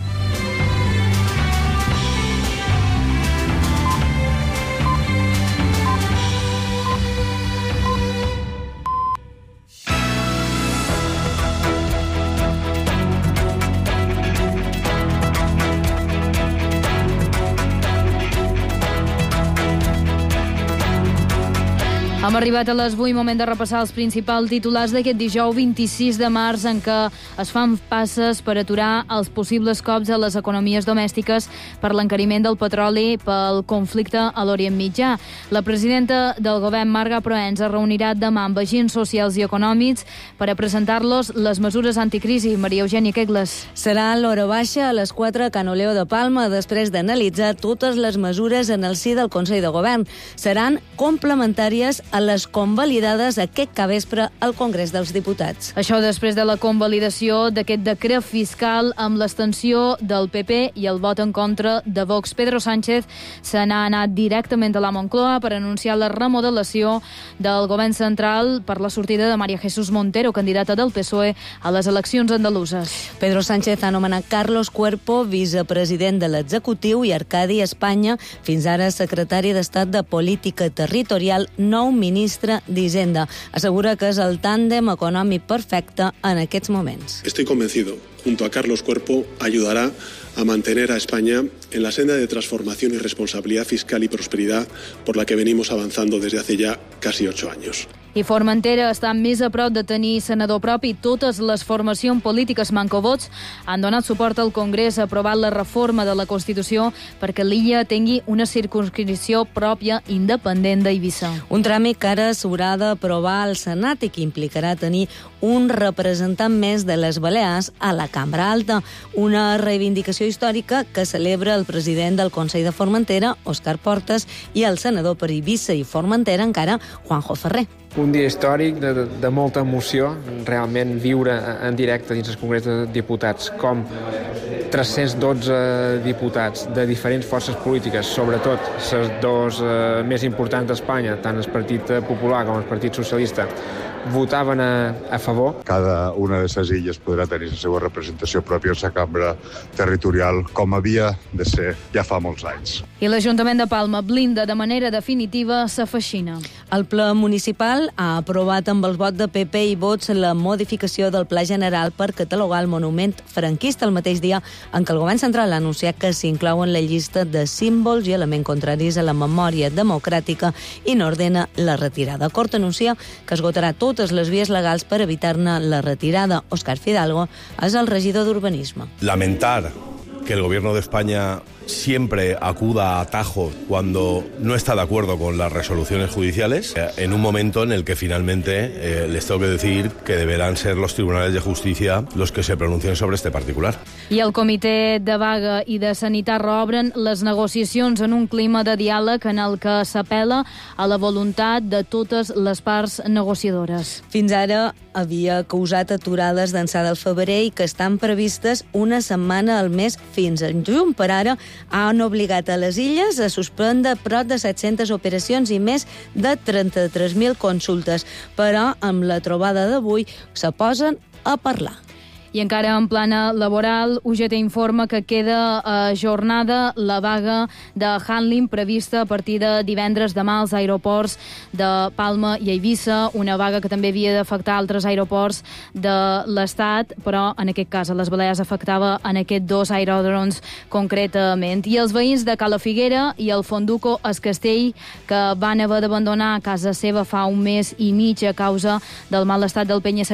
[SPEAKER 1] Hem arribat a les vuit, moment de repassar els principals titulars d'aquest dijous vint-i-sis de març, en què es fan passes per aturar els possibles cops a les economies domèstiques per l'encariment del petroli pel conflicte a l'Orient Mitjà. La presidenta del govern, Marga Proens, es reunirà demà amb agents socials i econòmics per a presentar-los les mesures anticrisi. Maria Eugènia Quegles.
[SPEAKER 10] Serà a l'hora baixa a les quatre a Can Oleo de Palma, després d'analitzar totes les mesures en el si del Consell de Govern. Seran complementàries a les convalidades aquest capvespre al Congrés dels Diputats.
[SPEAKER 1] Això després de la convalidació d'aquest decret fiscal amb l'extensió del P P i el vot en contra de Vox. Pedro Sánchez se n'ha anat directament a la Moncloa per anunciar la remodelació del govern central per la sortida de María Jesús Montero, candidata del P S O E a les eleccions andaluses.
[SPEAKER 10] Pedro Sánchez ha nomenat Carlos Cuerpo vicepresident de l'executiu i Arcadi Espanya, fins ara secretari d'Estat de Política Territorial, nou ministre d'Hisenda. Assegura que és el tàndem econòmic perfecte en aquests moments.
[SPEAKER 13] Estoy convencido, junto a Carlos Cuerpo, ayudará a mantener a España en la senda de transformación y responsabilidad fiscal y prosperidad por la que venimos avanzando desde hace ya casi ocho años.
[SPEAKER 1] I Formentera està més a prop de tenir senador propi. Totes les formacions polítiques mancovots han donat suport al Congrés a aprovar la reforma de la Constitució perquè l'illa tingui una circunscripció pròpia independent d'Eivissa.
[SPEAKER 10] Un tràmit que ara s'haurà d'aprovar al Senat i que implicarà tenir un representant més de les Balears a la Cambra Alta. Una reivindicació històrica que celebra el president del Consell de Formentera, Òscar Portas, i el senador per Eivissa i Formentera, encara, Juanjo Ferrer.
[SPEAKER 18] Un dia històric de, de, de molta emoció, realment viure en directe dins el Congrés de Diputats com tres-cents dotze diputats de diferents forces polítiques, sobretot les dos eh, més importants d'Espanya, tant el Partit Popular com el Partit Socialista, votaven a, a favor.
[SPEAKER 20] Cada una de les illes podrà tenir la seva representació pròpia en la cambra territorial, com havia de ser ja fa molts anys.
[SPEAKER 1] I l'Ajuntament de Palma blinda de manera definitiva sa feixina.
[SPEAKER 10] El ple municipal ha aprovat amb el vot de P P i vots la modificació del Pla General per catalogar el monument franquista el mateix dia en què el govern central ha anunciat que s'inclou en la llista de símbols i elements contraris a la memòria democràtica i n'ordena la retirada. Cort anuncia que esgotarà totes les vies legals per evitar-ne la retirada. Óscar Fidalgo és el regidor d'Urbanisme.
[SPEAKER 22] Lamentar que el Gobierno de España
[SPEAKER 8] siempre acuda a Tajo cuando no está de acuerdo con las resoluciones judiciales, en un momento en el que finalmente eh, les tengo que decir que deberán ser los tribunales de justicia los que se pronuncien sobre este particular.
[SPEAKER 1] I el Comitè de Vaga i de Sanitat reobren les negociacions en un clima de diàleg en el que s'apel·la a la voluntat de totes les parts negociadores.
[SPEAKER 10] Fins ara havia causat aturades d'ençà del febrer i que estan previstes una setmana al mes fins en juny. Per ara han obligat a les Illes a suspendre prop de set-centes operacions i més de trenta-tres mil consultes. Però amb la trobada d'avui se posen a parlar.
[SPEAKER 1] I encara en plana laboral, U G T informa que queda ajornada la vaga de handling prevista a partir de divendres demà als aeroports de Palma i Eivissa, una vaga que també havia d'afectar altres aeroports de l'Estat, però en aquest cas a les Balears afectava en aquests dos aeròdroms concretament. I els veïns de Cala Figuera i el Fonduco Es Castell, que van haver d'abandonar casa seva fa un mes i mig a causa del mal estat del penya